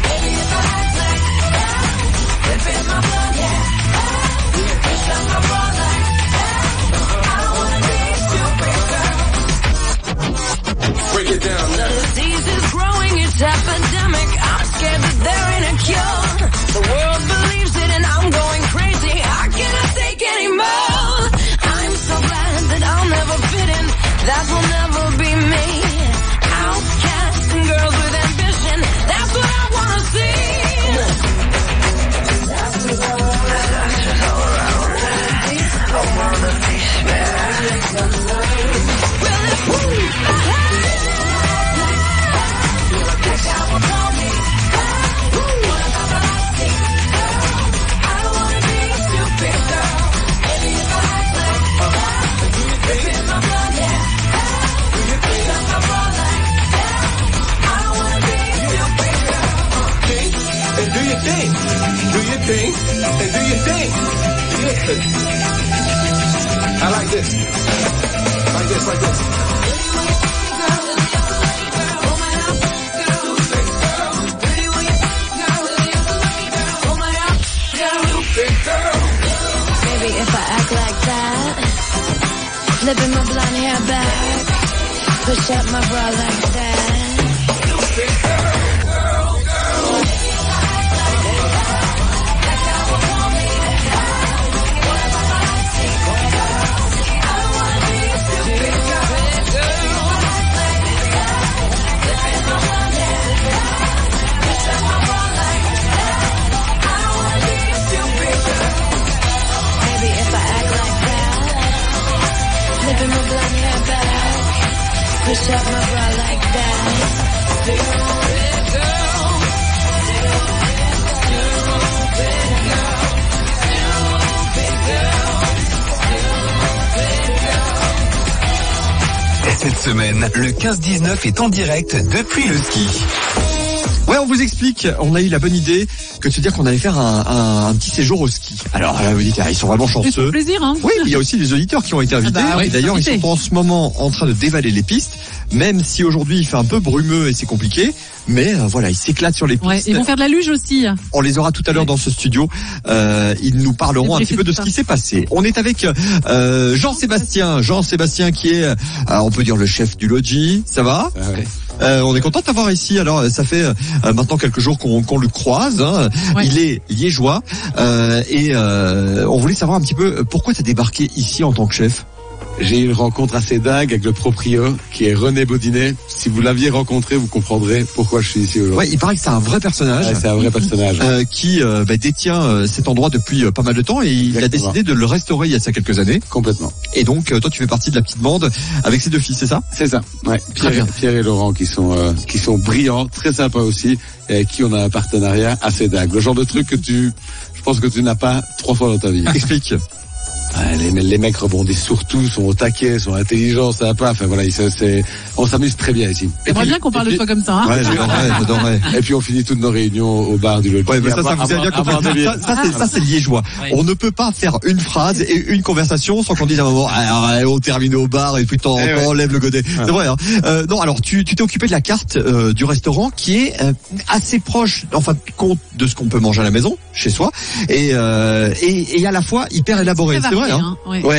Break it down. The disease is growing, it's epidemic. I'm scared that there ain't a cure. The world believes it and I'm going crazy. I cannot take anymore. I'm so glad that I'll never fit in. That will never be me. Outcast and girls with ambition. That's what I wanna see. That's what I wanna see. I wanna be spared. Well, if we And do your thing. Do your thing. And do your thing. Yeah. I like this. Like this, like this. Maybe if I act like that, flipping my blonde hair back, push up my bra like that. Flipping my blonde hair back, push up my bra like that. Stupid girl, stupid girl, stupid girl, stupid girl. Cette semaine, le quinze dix-neuf est en direct depuis le ski. Ouais, on vous explique, on a eu la bonne idée que de se dire qu'on allait faire un, un, un petit séjour au ski. Alors là, vous dites, ah, ils sont vraiment chanceux. C'est plaisir, hein. Oui, mais il y a aussi les auditeurs qui ont été invités. Ah bah, et d'ailleurs, ils sont en ce moment en train de dévaler les pistes, même si aujourd'hui il fait un peu brumeux et c'est compliqué. Mais euh, voilà, ils s'éclatent sur les pistes. Ouais, ils vont faire de la luge aussi. On les aura tout à l'heure dans ce studio. Euh, ils nous parleront un petit peu de ce qui s'est passé. On est avec euh, Jean-Sébastien. Jean-Sébastien qui est, euh, on peut dire, le chef du logis. Ça va? Ah ouais. Euh, on est content de t'avoir ici. Alors, ça fait euh, maintenant quelques jours qu'on qu'on le croise. Hein. Ouais. Il est liégeois euh, et euh, on voulait savoir un petit peu pourquoi t'as débarqué ici en tant que chef. J'ai eu une rencontre assez dingue avec le proprio qui est René Baudinet. Si vous l'aviez rencontré, vous comprendrez pourquoi je suis ici aujourd'hui. Ouais, il paraît que c'est un vrai personnage. Ouais, c'est un vrai personnage. Euh, qui euh, bah, détient euh, cet endroit depuis euh, pas mal de temps et il Exactement. a décidé de le restaurer il y a ça quelques années. Complètement. Et donc, euh, toi, tu fais partie de la petite bande avec ses deux fils, c'est ça? C'est ça. Ouais. Très bien. Pierre, Pierre et Laurent qui sont euh, qui sont brillants, très sympas aussi, et avec qui on a un partenariat assez dingue. Le genre de truc que tu, je pense que tu n'as pas trois fois dans ta vie. Explique. Ouais, les, les mecs rebondissent surtout, sont au taquet, sont intelligents, sympas. Enfin voilà, c'est, c'est, on s'amuse très bien ici. J'aimerais bien qu'on parle de toi comme ça. Hein. Ouais, j'adorerais, j'adorerais. Et puis on finit toutes nos réunions au bar du logis. Ouais, mais ça, ça, vous avez bien compris. Ça, ça, c'est, ça, c'est liégeois. Ouais. On ne peut pas faire une phrase et une conversation sans qu'on dise à un moment, ah, on termine au bar et puis t'en, Eh ouais. t'enlèves le godet. Ouais. C'est vrai, hein. Euh, non, alors, tu, tu t'es occupé de la carte, euh, du restaurant qui est euh, assez proche, en fin de compte, de ce qu'on peut manger à la maison, chez soi, et, euh, et, et à la fois hyper élaboré. Très C'est vrai, varié, hein. hein, ouais. Ouais.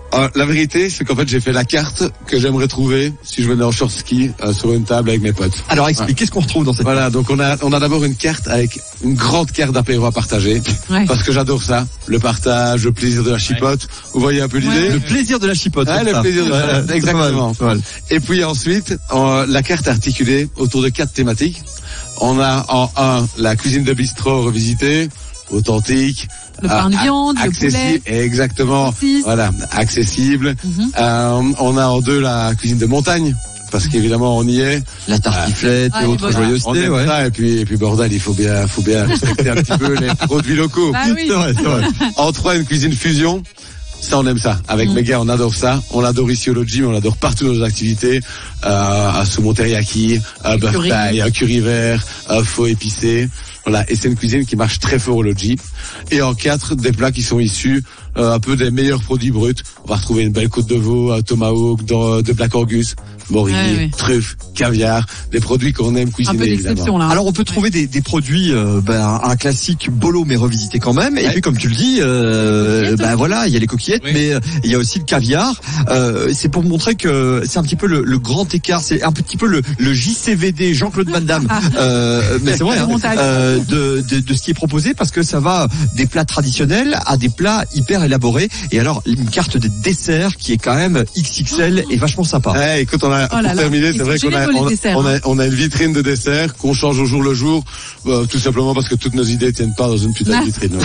Euh, la vérité, c'est qu'en fait, j'ai fait la carte que j'aimerais trouver si je venais en short ski euh, sur une table avec mes potes. Alors explique, ouais. Qu'est-ce qu'on retrouve dans cette Voilà, donc on a on a d'abord une carte avec une grande carte d'apéro à partager, ouais. Parce que j'adore ça, le partage, le plaisir de la chipote. Ouais. Vous voyez un peu l'idée? Ouais. Le plaisir de la chipote. Ouais, le ça. plaisir de la chipote, ouais, exactement. Pas mal, pas mal. Et puis ensuite, euh, la carte est articulée autour de quatre thématiques. On a en un la cuisine de bistrot revisitée, authentique. Le pain de viande, le poulet. Exactement. Saucisse. Voilà, accessible. Mm-hmm. Euh, on a en deux la cuisine de montagne. Parce qu'évidemment on y est. La tartiflette ah, et autres voilà. joyeusetés, ouais. Ça, et puis et puis bordel, il faut bien faut bien respecter un petit peu les produits locaux. Bah oui. C'est vrai, c'est vrai. En trois, une cuisine fusion. Ça, on aime ça. Avec mmh. mes gars, on adore ça. On l'adore ici au Lodgy, mais on l'adore partout dans nos activités. Euh, un saumon teriyaki, un beurre thaï, un curry vert, un faux épicé. Voilà. Et c'est une cuisine qui marche très fort au Lodgy. Et en quatre, des plats qui sont issus euh, un peu des meilleurs produits bruts. On va retrouver une belle côte de veau, un tomahawk de, de Black Angus, morille, ouais, oui. truffe, caviar, des produits qu'on aime cuisiner. Un peu d'exception là. Alors on peut trouver des, des produits, euh, ben, un classique bolo mais revisité quand même. Et ouais. puis comme tu le dis, euh, ben voilà, il y a les coquillettes, oui. mais il y a aussi le caviar. Euh, c'est pour montrer que c'est un petit peu le, le grand écart, c'est un petit peu le, le J C V D Jean-Claude Van Damme. euh, mais c'est vrai, hein, euh, de, de, de ce qui est proposé, parce que ça va des plats traditionnels à des plats hyper élaborés. Et alors une carte de dessert qui est quand même X X L et vachement sympa. Ouais, écoute, on a oh là pour terminer, c'est vrai qu'on a on, desserts, on, a, hein. on a une vitrine de dessert qu'on change au jour le jour, euh, tout simplement parce que toutes nos idées tiennent pas dans une putain de vitrine.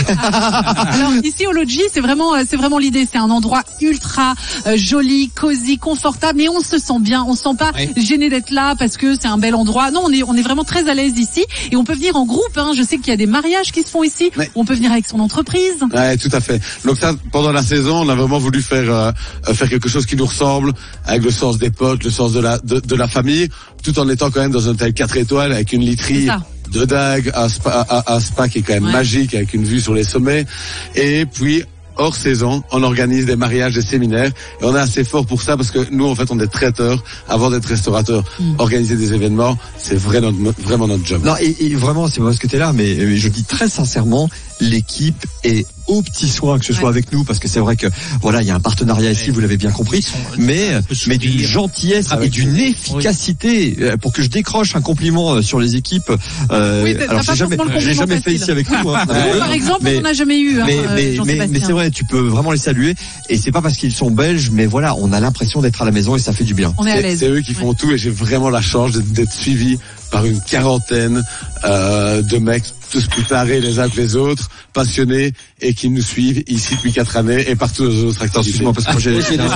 Alors ici au Lodgy, c'est vraiment c'est vraiment l'idée, c'est un endroit ultra euh, joli, cosy, confortable, mais on se sent bien, on se sent pas oui. gêné d'être là parce que c'est un bel endroit. Non, on est on est vraiment très à l'aise ici et on peut venir en groupe, hein. Je sais qu'il y a des mariages qui se font ici. Oui. On peut venir avec son entreprise. Ouais, tout à fait. Donc ça, pendant la saison, on a vraiment voulu faire euh, faire quelque chose qui nous ressemble, avec le sens des potes, le sens de la de, de la famille, tout en étant quand même dans un hôtel quatre étoiles avec une literie de dingue, un spa, un, un spa qui est quand même ouais. magique avec une vue sur les sommets. Et puis hors saison, on organise des mariages, des séminaires, et on est assez fort pour ça parce que nous, en fait, on est traiteurs avant d'être restaurateurs. Mmh. Organiser des événements, c'est vraiment notre, vraiment notre job. Non, et, et vraiment, c'est parce que t'es là, mais, mais je dis très sincèrement, l'équipe est au petit soin que ce soit ouais. avec nous, parce que c'est vrai que voilà, il y a un partenariat ici, ouais. vous l'avez bien compris, mais mais d'une gentillesse ah, et d'une efficacité oui. pour que je décroche un compliment sur les équipes. Euh, oui, alors j'ai jamais, j'ai jamais fait ici avec vous. Hein, euh, par exemple, mais, on n'a jamais eu. Hein, mais mais, mais, mais c'est vrai, tu peux vraiment les saluer, et c'est pas parce qu'ils sont belges, mais voilà, on a l'impression d'être à la maison et ça fait du bien. On est à l'aise. C'est eux qui font ouais. tout, et j'ai vraiment la chance d'être, d'être suivi par une quarantaine euh, de mecs, tous plus tarés les uns que les autres, passionnés, et qui nous suivent ici depuis quatre années et partout dans nos autres activités. Excuse-moi, parce que moi j'ai, j'ai des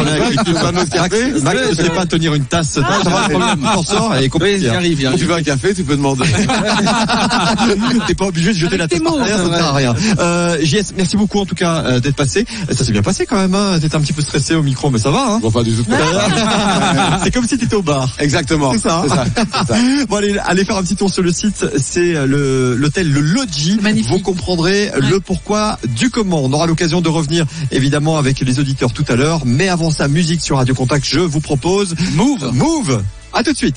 Max, Max ne sait pas tenir une tasse. T'as un problème, t'en sors, et compris, j'y arrive, j'y arrive. Tu veux un café, tu peux demander. T'es pas obligé de jeter la tasse par terre, ça sert à rien. Euh, J S, merci beaucoup en tout cas euh, d'être passé. Ça s'est bien passé quand même, hein. T'étais un petit peu stressé au micro, mais ça va, hein. Bon, pas du tout. C'est comme si t'étais au bar. Exactement. C'est ça, hein. C'est ça, c'est ça. Bon, allez, allez faire un petit tour sur le site. C'est le, l'hôtel Le Lodgy. Vous comprendrez ouais. le pourquoi du comment. On aura l'occasion de revenir évidemment avec les auditeurs tout à l'heure. Mais avant ça, musique sur Radio Contact. Je vous propose Move. Move. À tout de suite.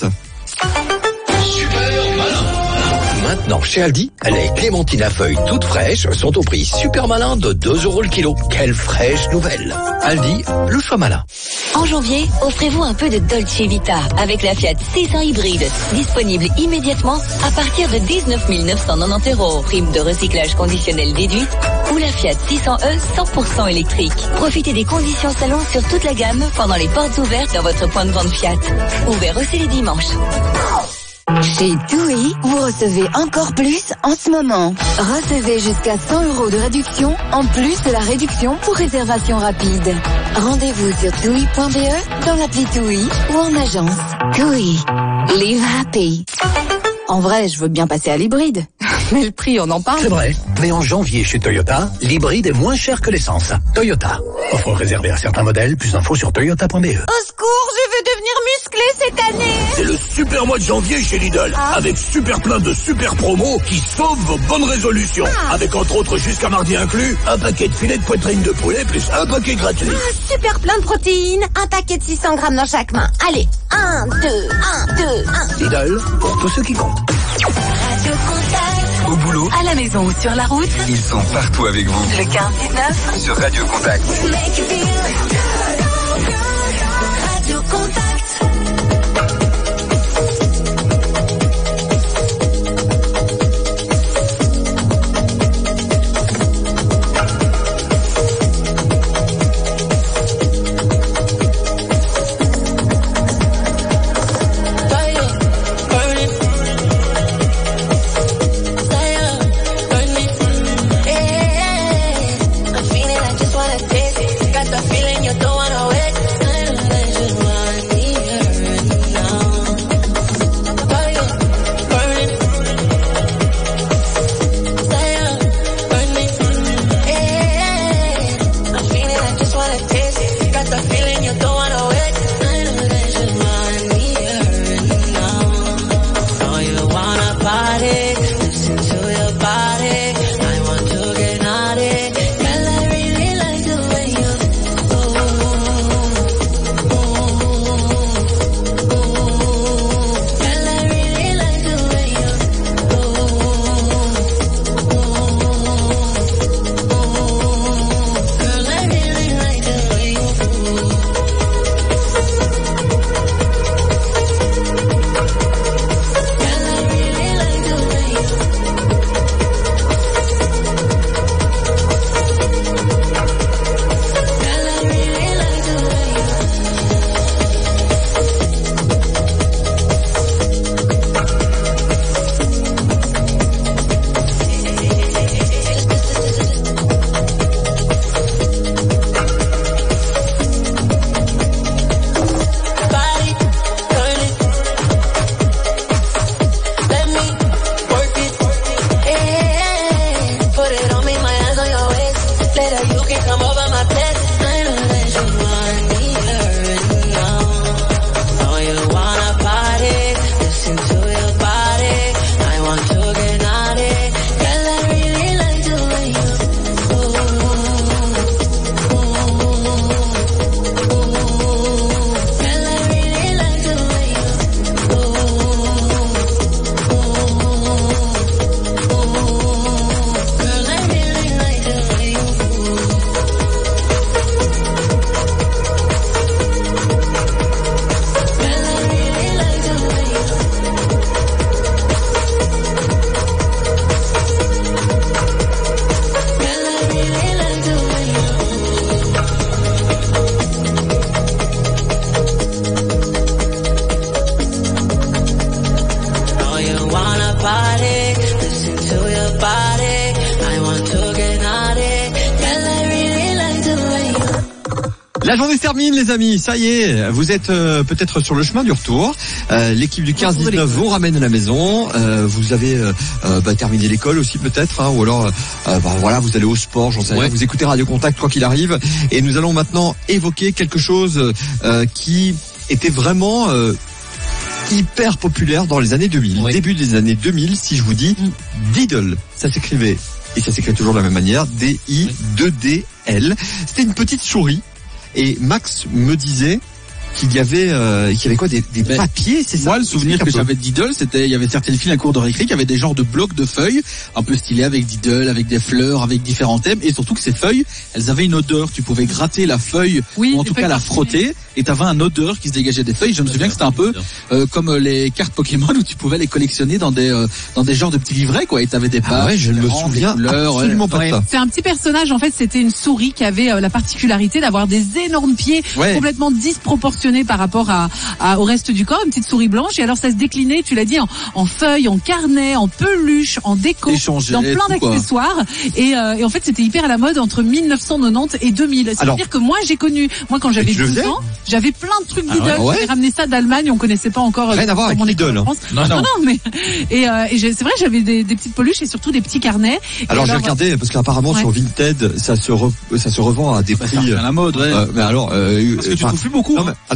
Maintenant, chez Aldi, les clémentines à feuilles toutes fraîches sont au prix super malin de deux euros le kilo. Quelle fraîche nouvelle! Aldi, le choix malin. En janvier, offrez-vous un peu de Dolce Vita avec la Fiat six cents hybride. Disponible immédiatement à partir de dix-neuf mille neuf cent quatre-vingt-dix euros. Prime de recyclage conditionnel déduite. Ou la Fiat six cents E cent pour cent électrique. Profitez des conditions salon sur toute la gamme pendant les portes ouvertes dans votre point de vente Fiat. Ouvert aussi les dimanches. Chez TUI, vous recevez encore plus en ce moment. Recevez jusqu'à cent euros de réduction en plus de la réduction pour réservation rapide. Rendez-vous sur tui point b e, dans l'appli TUI ou en agence. TUI. Live happy. En vrai, je veux bien passer à l'hybride. Mais le prix, on en parle. C'est vrai. Mais en janvier, chez Toyota, l'hybride est moins cher que l'essence. Toyota. Offre réservée à certains modèles. Plus d'infos sur toyota point b e. Au secours, je veux devenir musclé cette année. C'est le super mois de janvier chez Lidl. Ah. Avec super plein de super promos qui sauvent vos bonnes résolutions. Ah. Avec entre autres, jusqu'à mardi inclus, un paquet de filets de poitrine de poulet plus un paquet gratuit. Ah, super plein de protéines. Un paquet de six cents grammes dans chaque main. Allez, un, deux, un, deux, un. Lidl, pour tous ceux qui comptent. Radio Contact. Au boulot, À la maison ou sur la route. ils sont partout avec vous. Le quinze dix-neuf. Sur Radio Contact. Make you feel good. Radio Contact. La journée se termine, les amis. Ça y est, vous êtes euh, peut-être sur le chemin du retour. Euh, L'équipe du quinze dix-neuf vous ramène à la maison. Euh, vous avez euh, euh, bah, terminé l'école aussi peut-être, hein, ou alors euh, bah, voilà, vous allez au sport, j'en sais rien. Vous écoutez Radio Contact quoi qu'il arrive. Et nous allons maintenant évoquer quelque chose euh, qui était vraiment euh, hyper populaire dans les années deux mille. Oui. Début des années deux mille, si je vous dis Diddle, ça s'écrivait et ça s'écrit toujours de la même manière, D I deux D L. C'était une petite souris. Et Max me disait qu'il y avait, euh, qu'il y avait quoi, des, des ben, papiers, c'est ça? Moi, le souvenir que j'avais de Diddle, c'était, il y avait certaines filles à la cour de récré qui avaient des genres de blocs de feuilles, un peu stylés avec Diddle, avec des fleurs, avec différents thèmes, et surtout que ces feuilles, elles avaient une odeur. Tu pouvais gratter la feuille, oui, ou en tout cas la frotter, et t'avais un odeur qui se dégageait des feuilles. Je me souviens que c'était un peu euh, comme les cartes Pokémon où tu pouvais les collectionner dans des euh, dans des genres de petits livrets, quoi. Et t'avais des pages, ah ouais, je me souviens couleurs, absolument ouais. pas de ça. C'est un petit personnage, en fait, c'était une souris qui avait euh, la particularité d'avoir des énormes pieds ouais. complètement disproportionnés par rapport à, à au reste du corps, une petite souris blanche. Et alors ça se déclinait, tu l'as dit, en, en feuilles, en carnet, en peluche, en déco, Échanger, dans plein d'accessoires. Et, euh, et en fait, c'était hyper à la mode entre mille neuf cent quatre-vingt-dix et deux mille. C'est-à-dire que moi, j'ai connu, moi quand j'avais douze ans, j'avais plein de trucs Diddle. Ah ouais, ouais. J'avais ramené ça d'Allemagne, on connaissait pas encore. Rien à voir avec Diddle. Non, non, non, mais et, euh, et c'est vrai, j'avais des, des petites peluches et surtout des petits carnets. Alors, alors j'ai regardé parce qu'apparemment ouais. sur Vinted, ça se re, ça se revend à des bah, prix à la mode, ouais. Euh, mais alors, euh, parce que tu trouves plus beaucoup. Non, mais,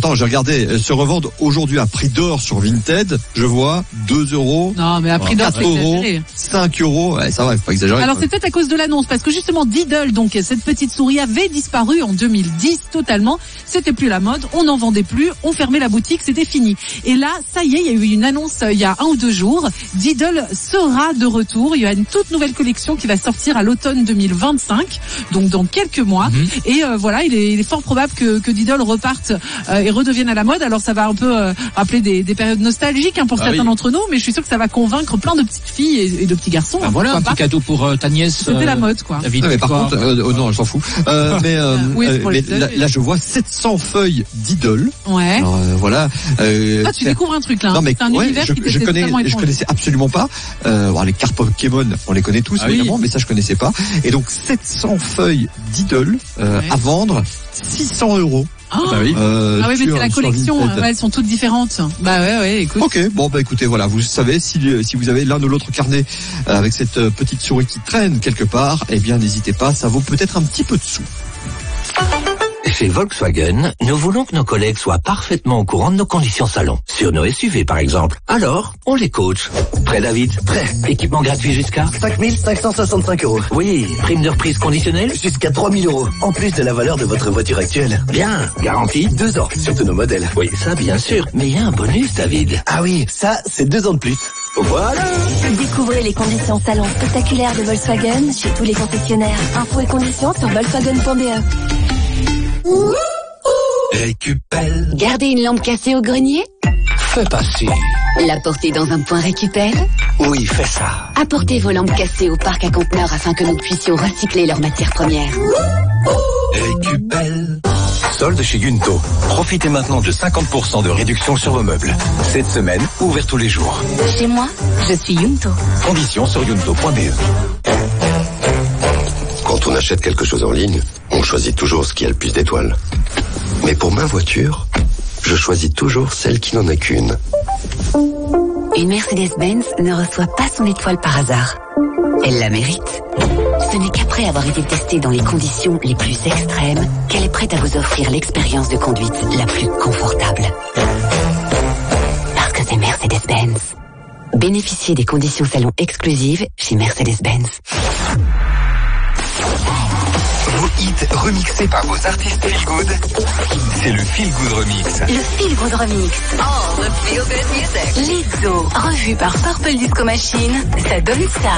attends, j'ai regardé, elles se revendent aujourd'hui à prix d'or sur Vinted. Je vois deux euros. Non, mais à prix d'or, c'est exagéré. cinq euros. Ouais, ça va, faut pas exagérer. Alors, c'est peut-être à cause de l'annonce, parce que justement, Diddle, donc, cette petite souris avait disparu en deux mille dix totalement. C'était plus la mode. On n'en vendait plus. On fermait la boutique. C'était fini. Et là, ça y est, il y a eu une annonce euh, il y a un ou deux jours. Diddle sera de retour. Il y a une toute nouvelle collection qui va sortir à l'automne deux mille vingt-cinq. Donc, dans quelques mois. Mm-hmm. Et euh, voilà, il est, il est fort probable que, que Diddle reparte euh, et redevienne à la mode. Alors, ça va un peu euh, rappeler des, des périodes nostalgiques hein, pour ah certains oui. d'entre nous, mais je suis sûre que ça va convaincre plein de petites filles et, et de petits garçons. Ah, voilà, un petit cadeau pour euh, ta nièce. C'était euh, la mode, quoi. David, ah, mais par contre, euh, oh non, elle s'en fout. Euh, mais euh, oui, euh, mais là, là, je vois sept cents feuilles Diddle. Ouais. Alors, euh, voilà. Euh, ah, tu découvres un truc là. Non, mais c'est un ouais, univers je, qui je connais, je connaissais absolument pas. Euh, bon, les cartes Pokémon, on les connaît tous ah, évidemment, oui. mais ça je connaissais pas. Et donc sept cents feuilles Diddle euh, ouais. à vendre six cents euros. Ah, bah oui. Euh, ah oui, mais c'est la collection, ouais, elles sont toutes différentes. Bah ouais, ouais, écoute. Ok, bon bah écoutez, voilà, vous savez, si, si vous avez l'un ou l'autre carnet euh, avec cette euh, petite souris qui traîne quelque part, eh bien n'hésitez pas, ça vaut peut-être un petit peu de sous. Chez Volkswagen, nous voulons que nos collègues soient parfaitement au courant de nos conditions salon. Sur nos S U V, par exemple. Alors, on les coach. Prêt, David? Prêt. Équipement gratuit jusqu'à cinq mille cinq cent soixante-cinq euros. Oui. Prime de reprise conditionnelle jusqu'à trois mille euros. En plus de la valeur de votre voiture actuelle. Bien. Garantie deux ans sur tous nos modèles. Oui, ça, bien sûr. Mais il y a un bonus, David. Ah oui, ça, c'est deux ans de plus. Voilà. Découvrez les conditions salon spectaculaires de Volkswagen chez tous les concessionnaires. Infos et conditions sur volkswagen point b e. Récupère. Gardez une lampe cassée au grenier? Fais passer. La porter dans un point récupère? Oui, fais ça. Apportez vos lampes cassées au parc à conteneurs afin que nous puissions recycler leurs matières premières. Récupère. Solde chez Yunto. Profitez maintenant de cinquante pour cent de réduction sur vos meubles. Cette semaine, ouvert tous les jours. Chez moi, je suis Yunto. Conditions sur yunto point b e. Quand on achète quelque chose en ligne, on choisit toujours ce qui a le plus d'étoiles. Mais pour ma voiture, je choisis toujours celle qui n'en a qu'une. Une Mercedes-Benz ne reçoit pas son étoile par hasard. Elle la mérite. Ce n'est qu'après avoir été testée dans les conditions les plus extrêmes qu'elle est prête à vous offrir l'expérience de conduite la plus confortable. Parce que c'est Mercedes-Benz. Bénéficiez des conditions salon exclusives chez Mercedes-Benz. Vos hits remixés par vos artistes Feel Good, c'est le Feel Good Remix. Le Feel Good Remix. Oh, the Feel Good Music. Lizzo, revu par Purple Disco Machine, ça donne ça.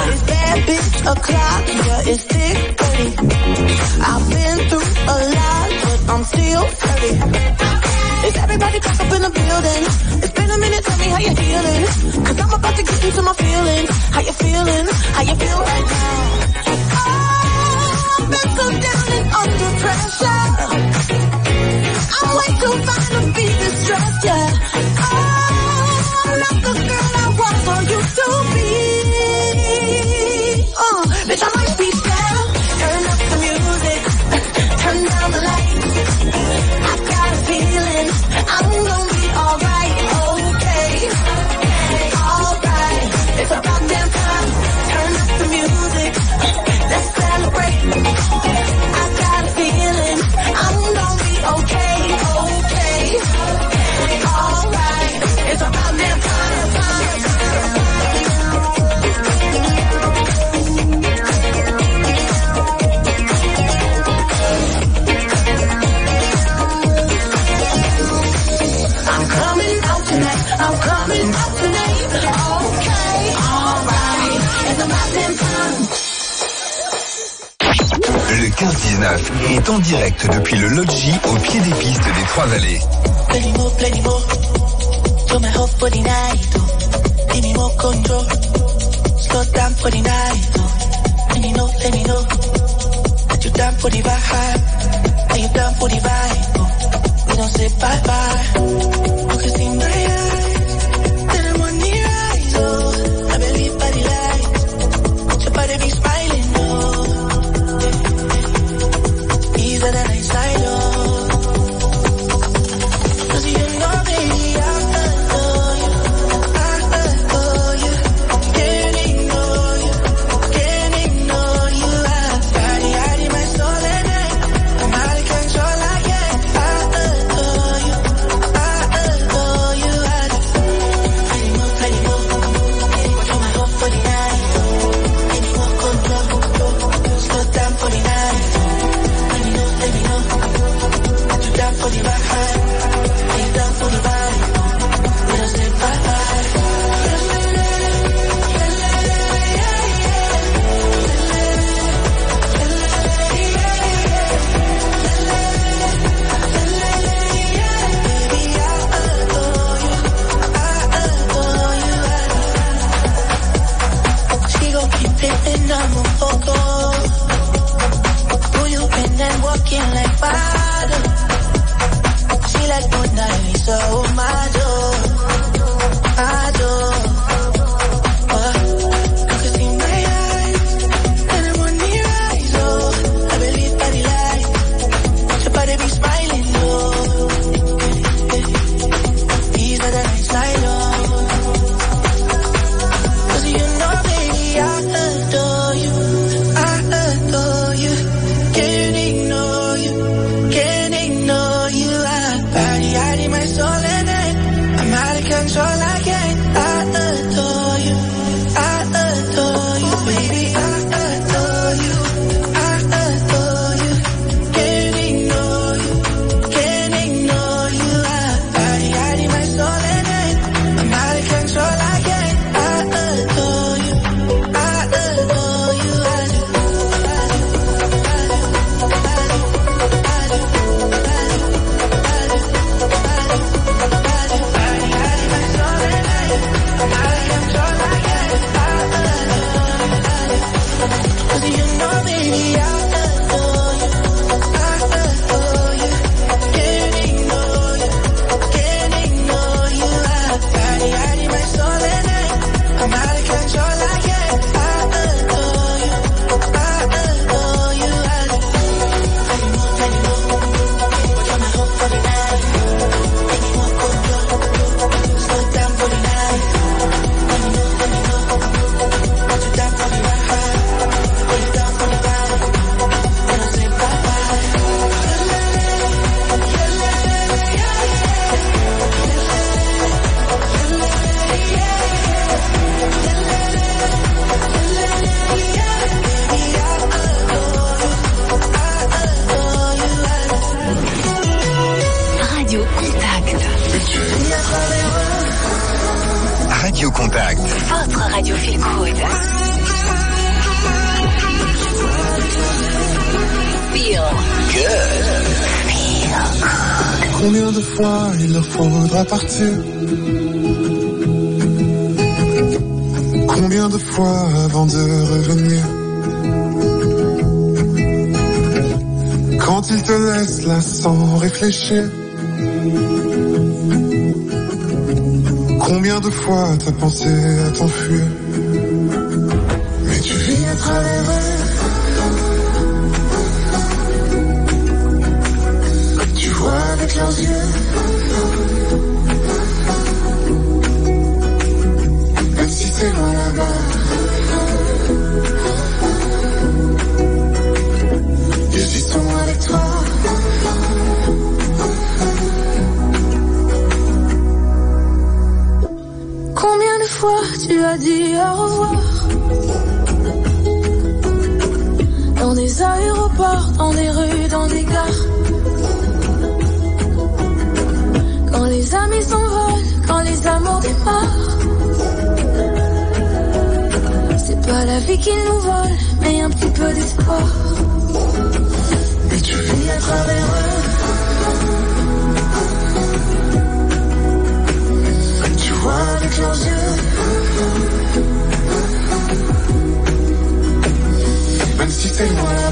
Is everybody caught up in the building? It's been a minute, tell me how you feeling. Cause I'm about to get into my feelings. How you feeling? How you feel right now? Oh, I've been so down and under pressure. I'm way too fine to be distressed, yeah. Oh, I'm not the girl I was or used to be. Oh, bitch, I might be down. Turn up the music. Turn down the lights. I got a feeling I'm gonna be alright, okay, alright. It's about damn time. Turn up the music. Let's celebrate. I got a feeling I'm gonna be okay, okay, alright. It's about damn time, time, time. I'm coming out tonight. I'm coming out tonight. Okay, alright. It's about damn time. Le quinze dix-neuf est en direct depuis le logis au pied des pistes des Trois-Vallées. Plenty more, plenty more. To my hope for the night. Oh. Give me more control. Slow down for the night. Oh. Let me know, let me know. Are you down for the vibe? Are you down for the vibe? Oh. We don't say bye bye. You can see my eyes. Then I'm on the rise. Oh. I believe by the light. Your body be smiling. Oh. Easier than I slide. Oh. Radio Contact. Votre radio feel good. Feel good. Combien de fois il leur faudra partir? Combien de fois avant de revenir? Quand ils te laissent là sans réfléchir? Combien de fois t'as pensé à t'enfuir? Mais tu vis à travers eux. Tu vois avec leurs yeux. Même si c'est loin là-bas. Ils y sont avec toi. Combien de fois tu as dit au revoir? Dans des aéroports, dans des rues, dans des gares. Quand les amis s'envolent, quand les amours démarrent. C'est pas la vie qui nous vole, mais un petit peu d'espoir. Mais tu vis à travers eux. Tu vois avec leurs yeux. Même si c'est loin.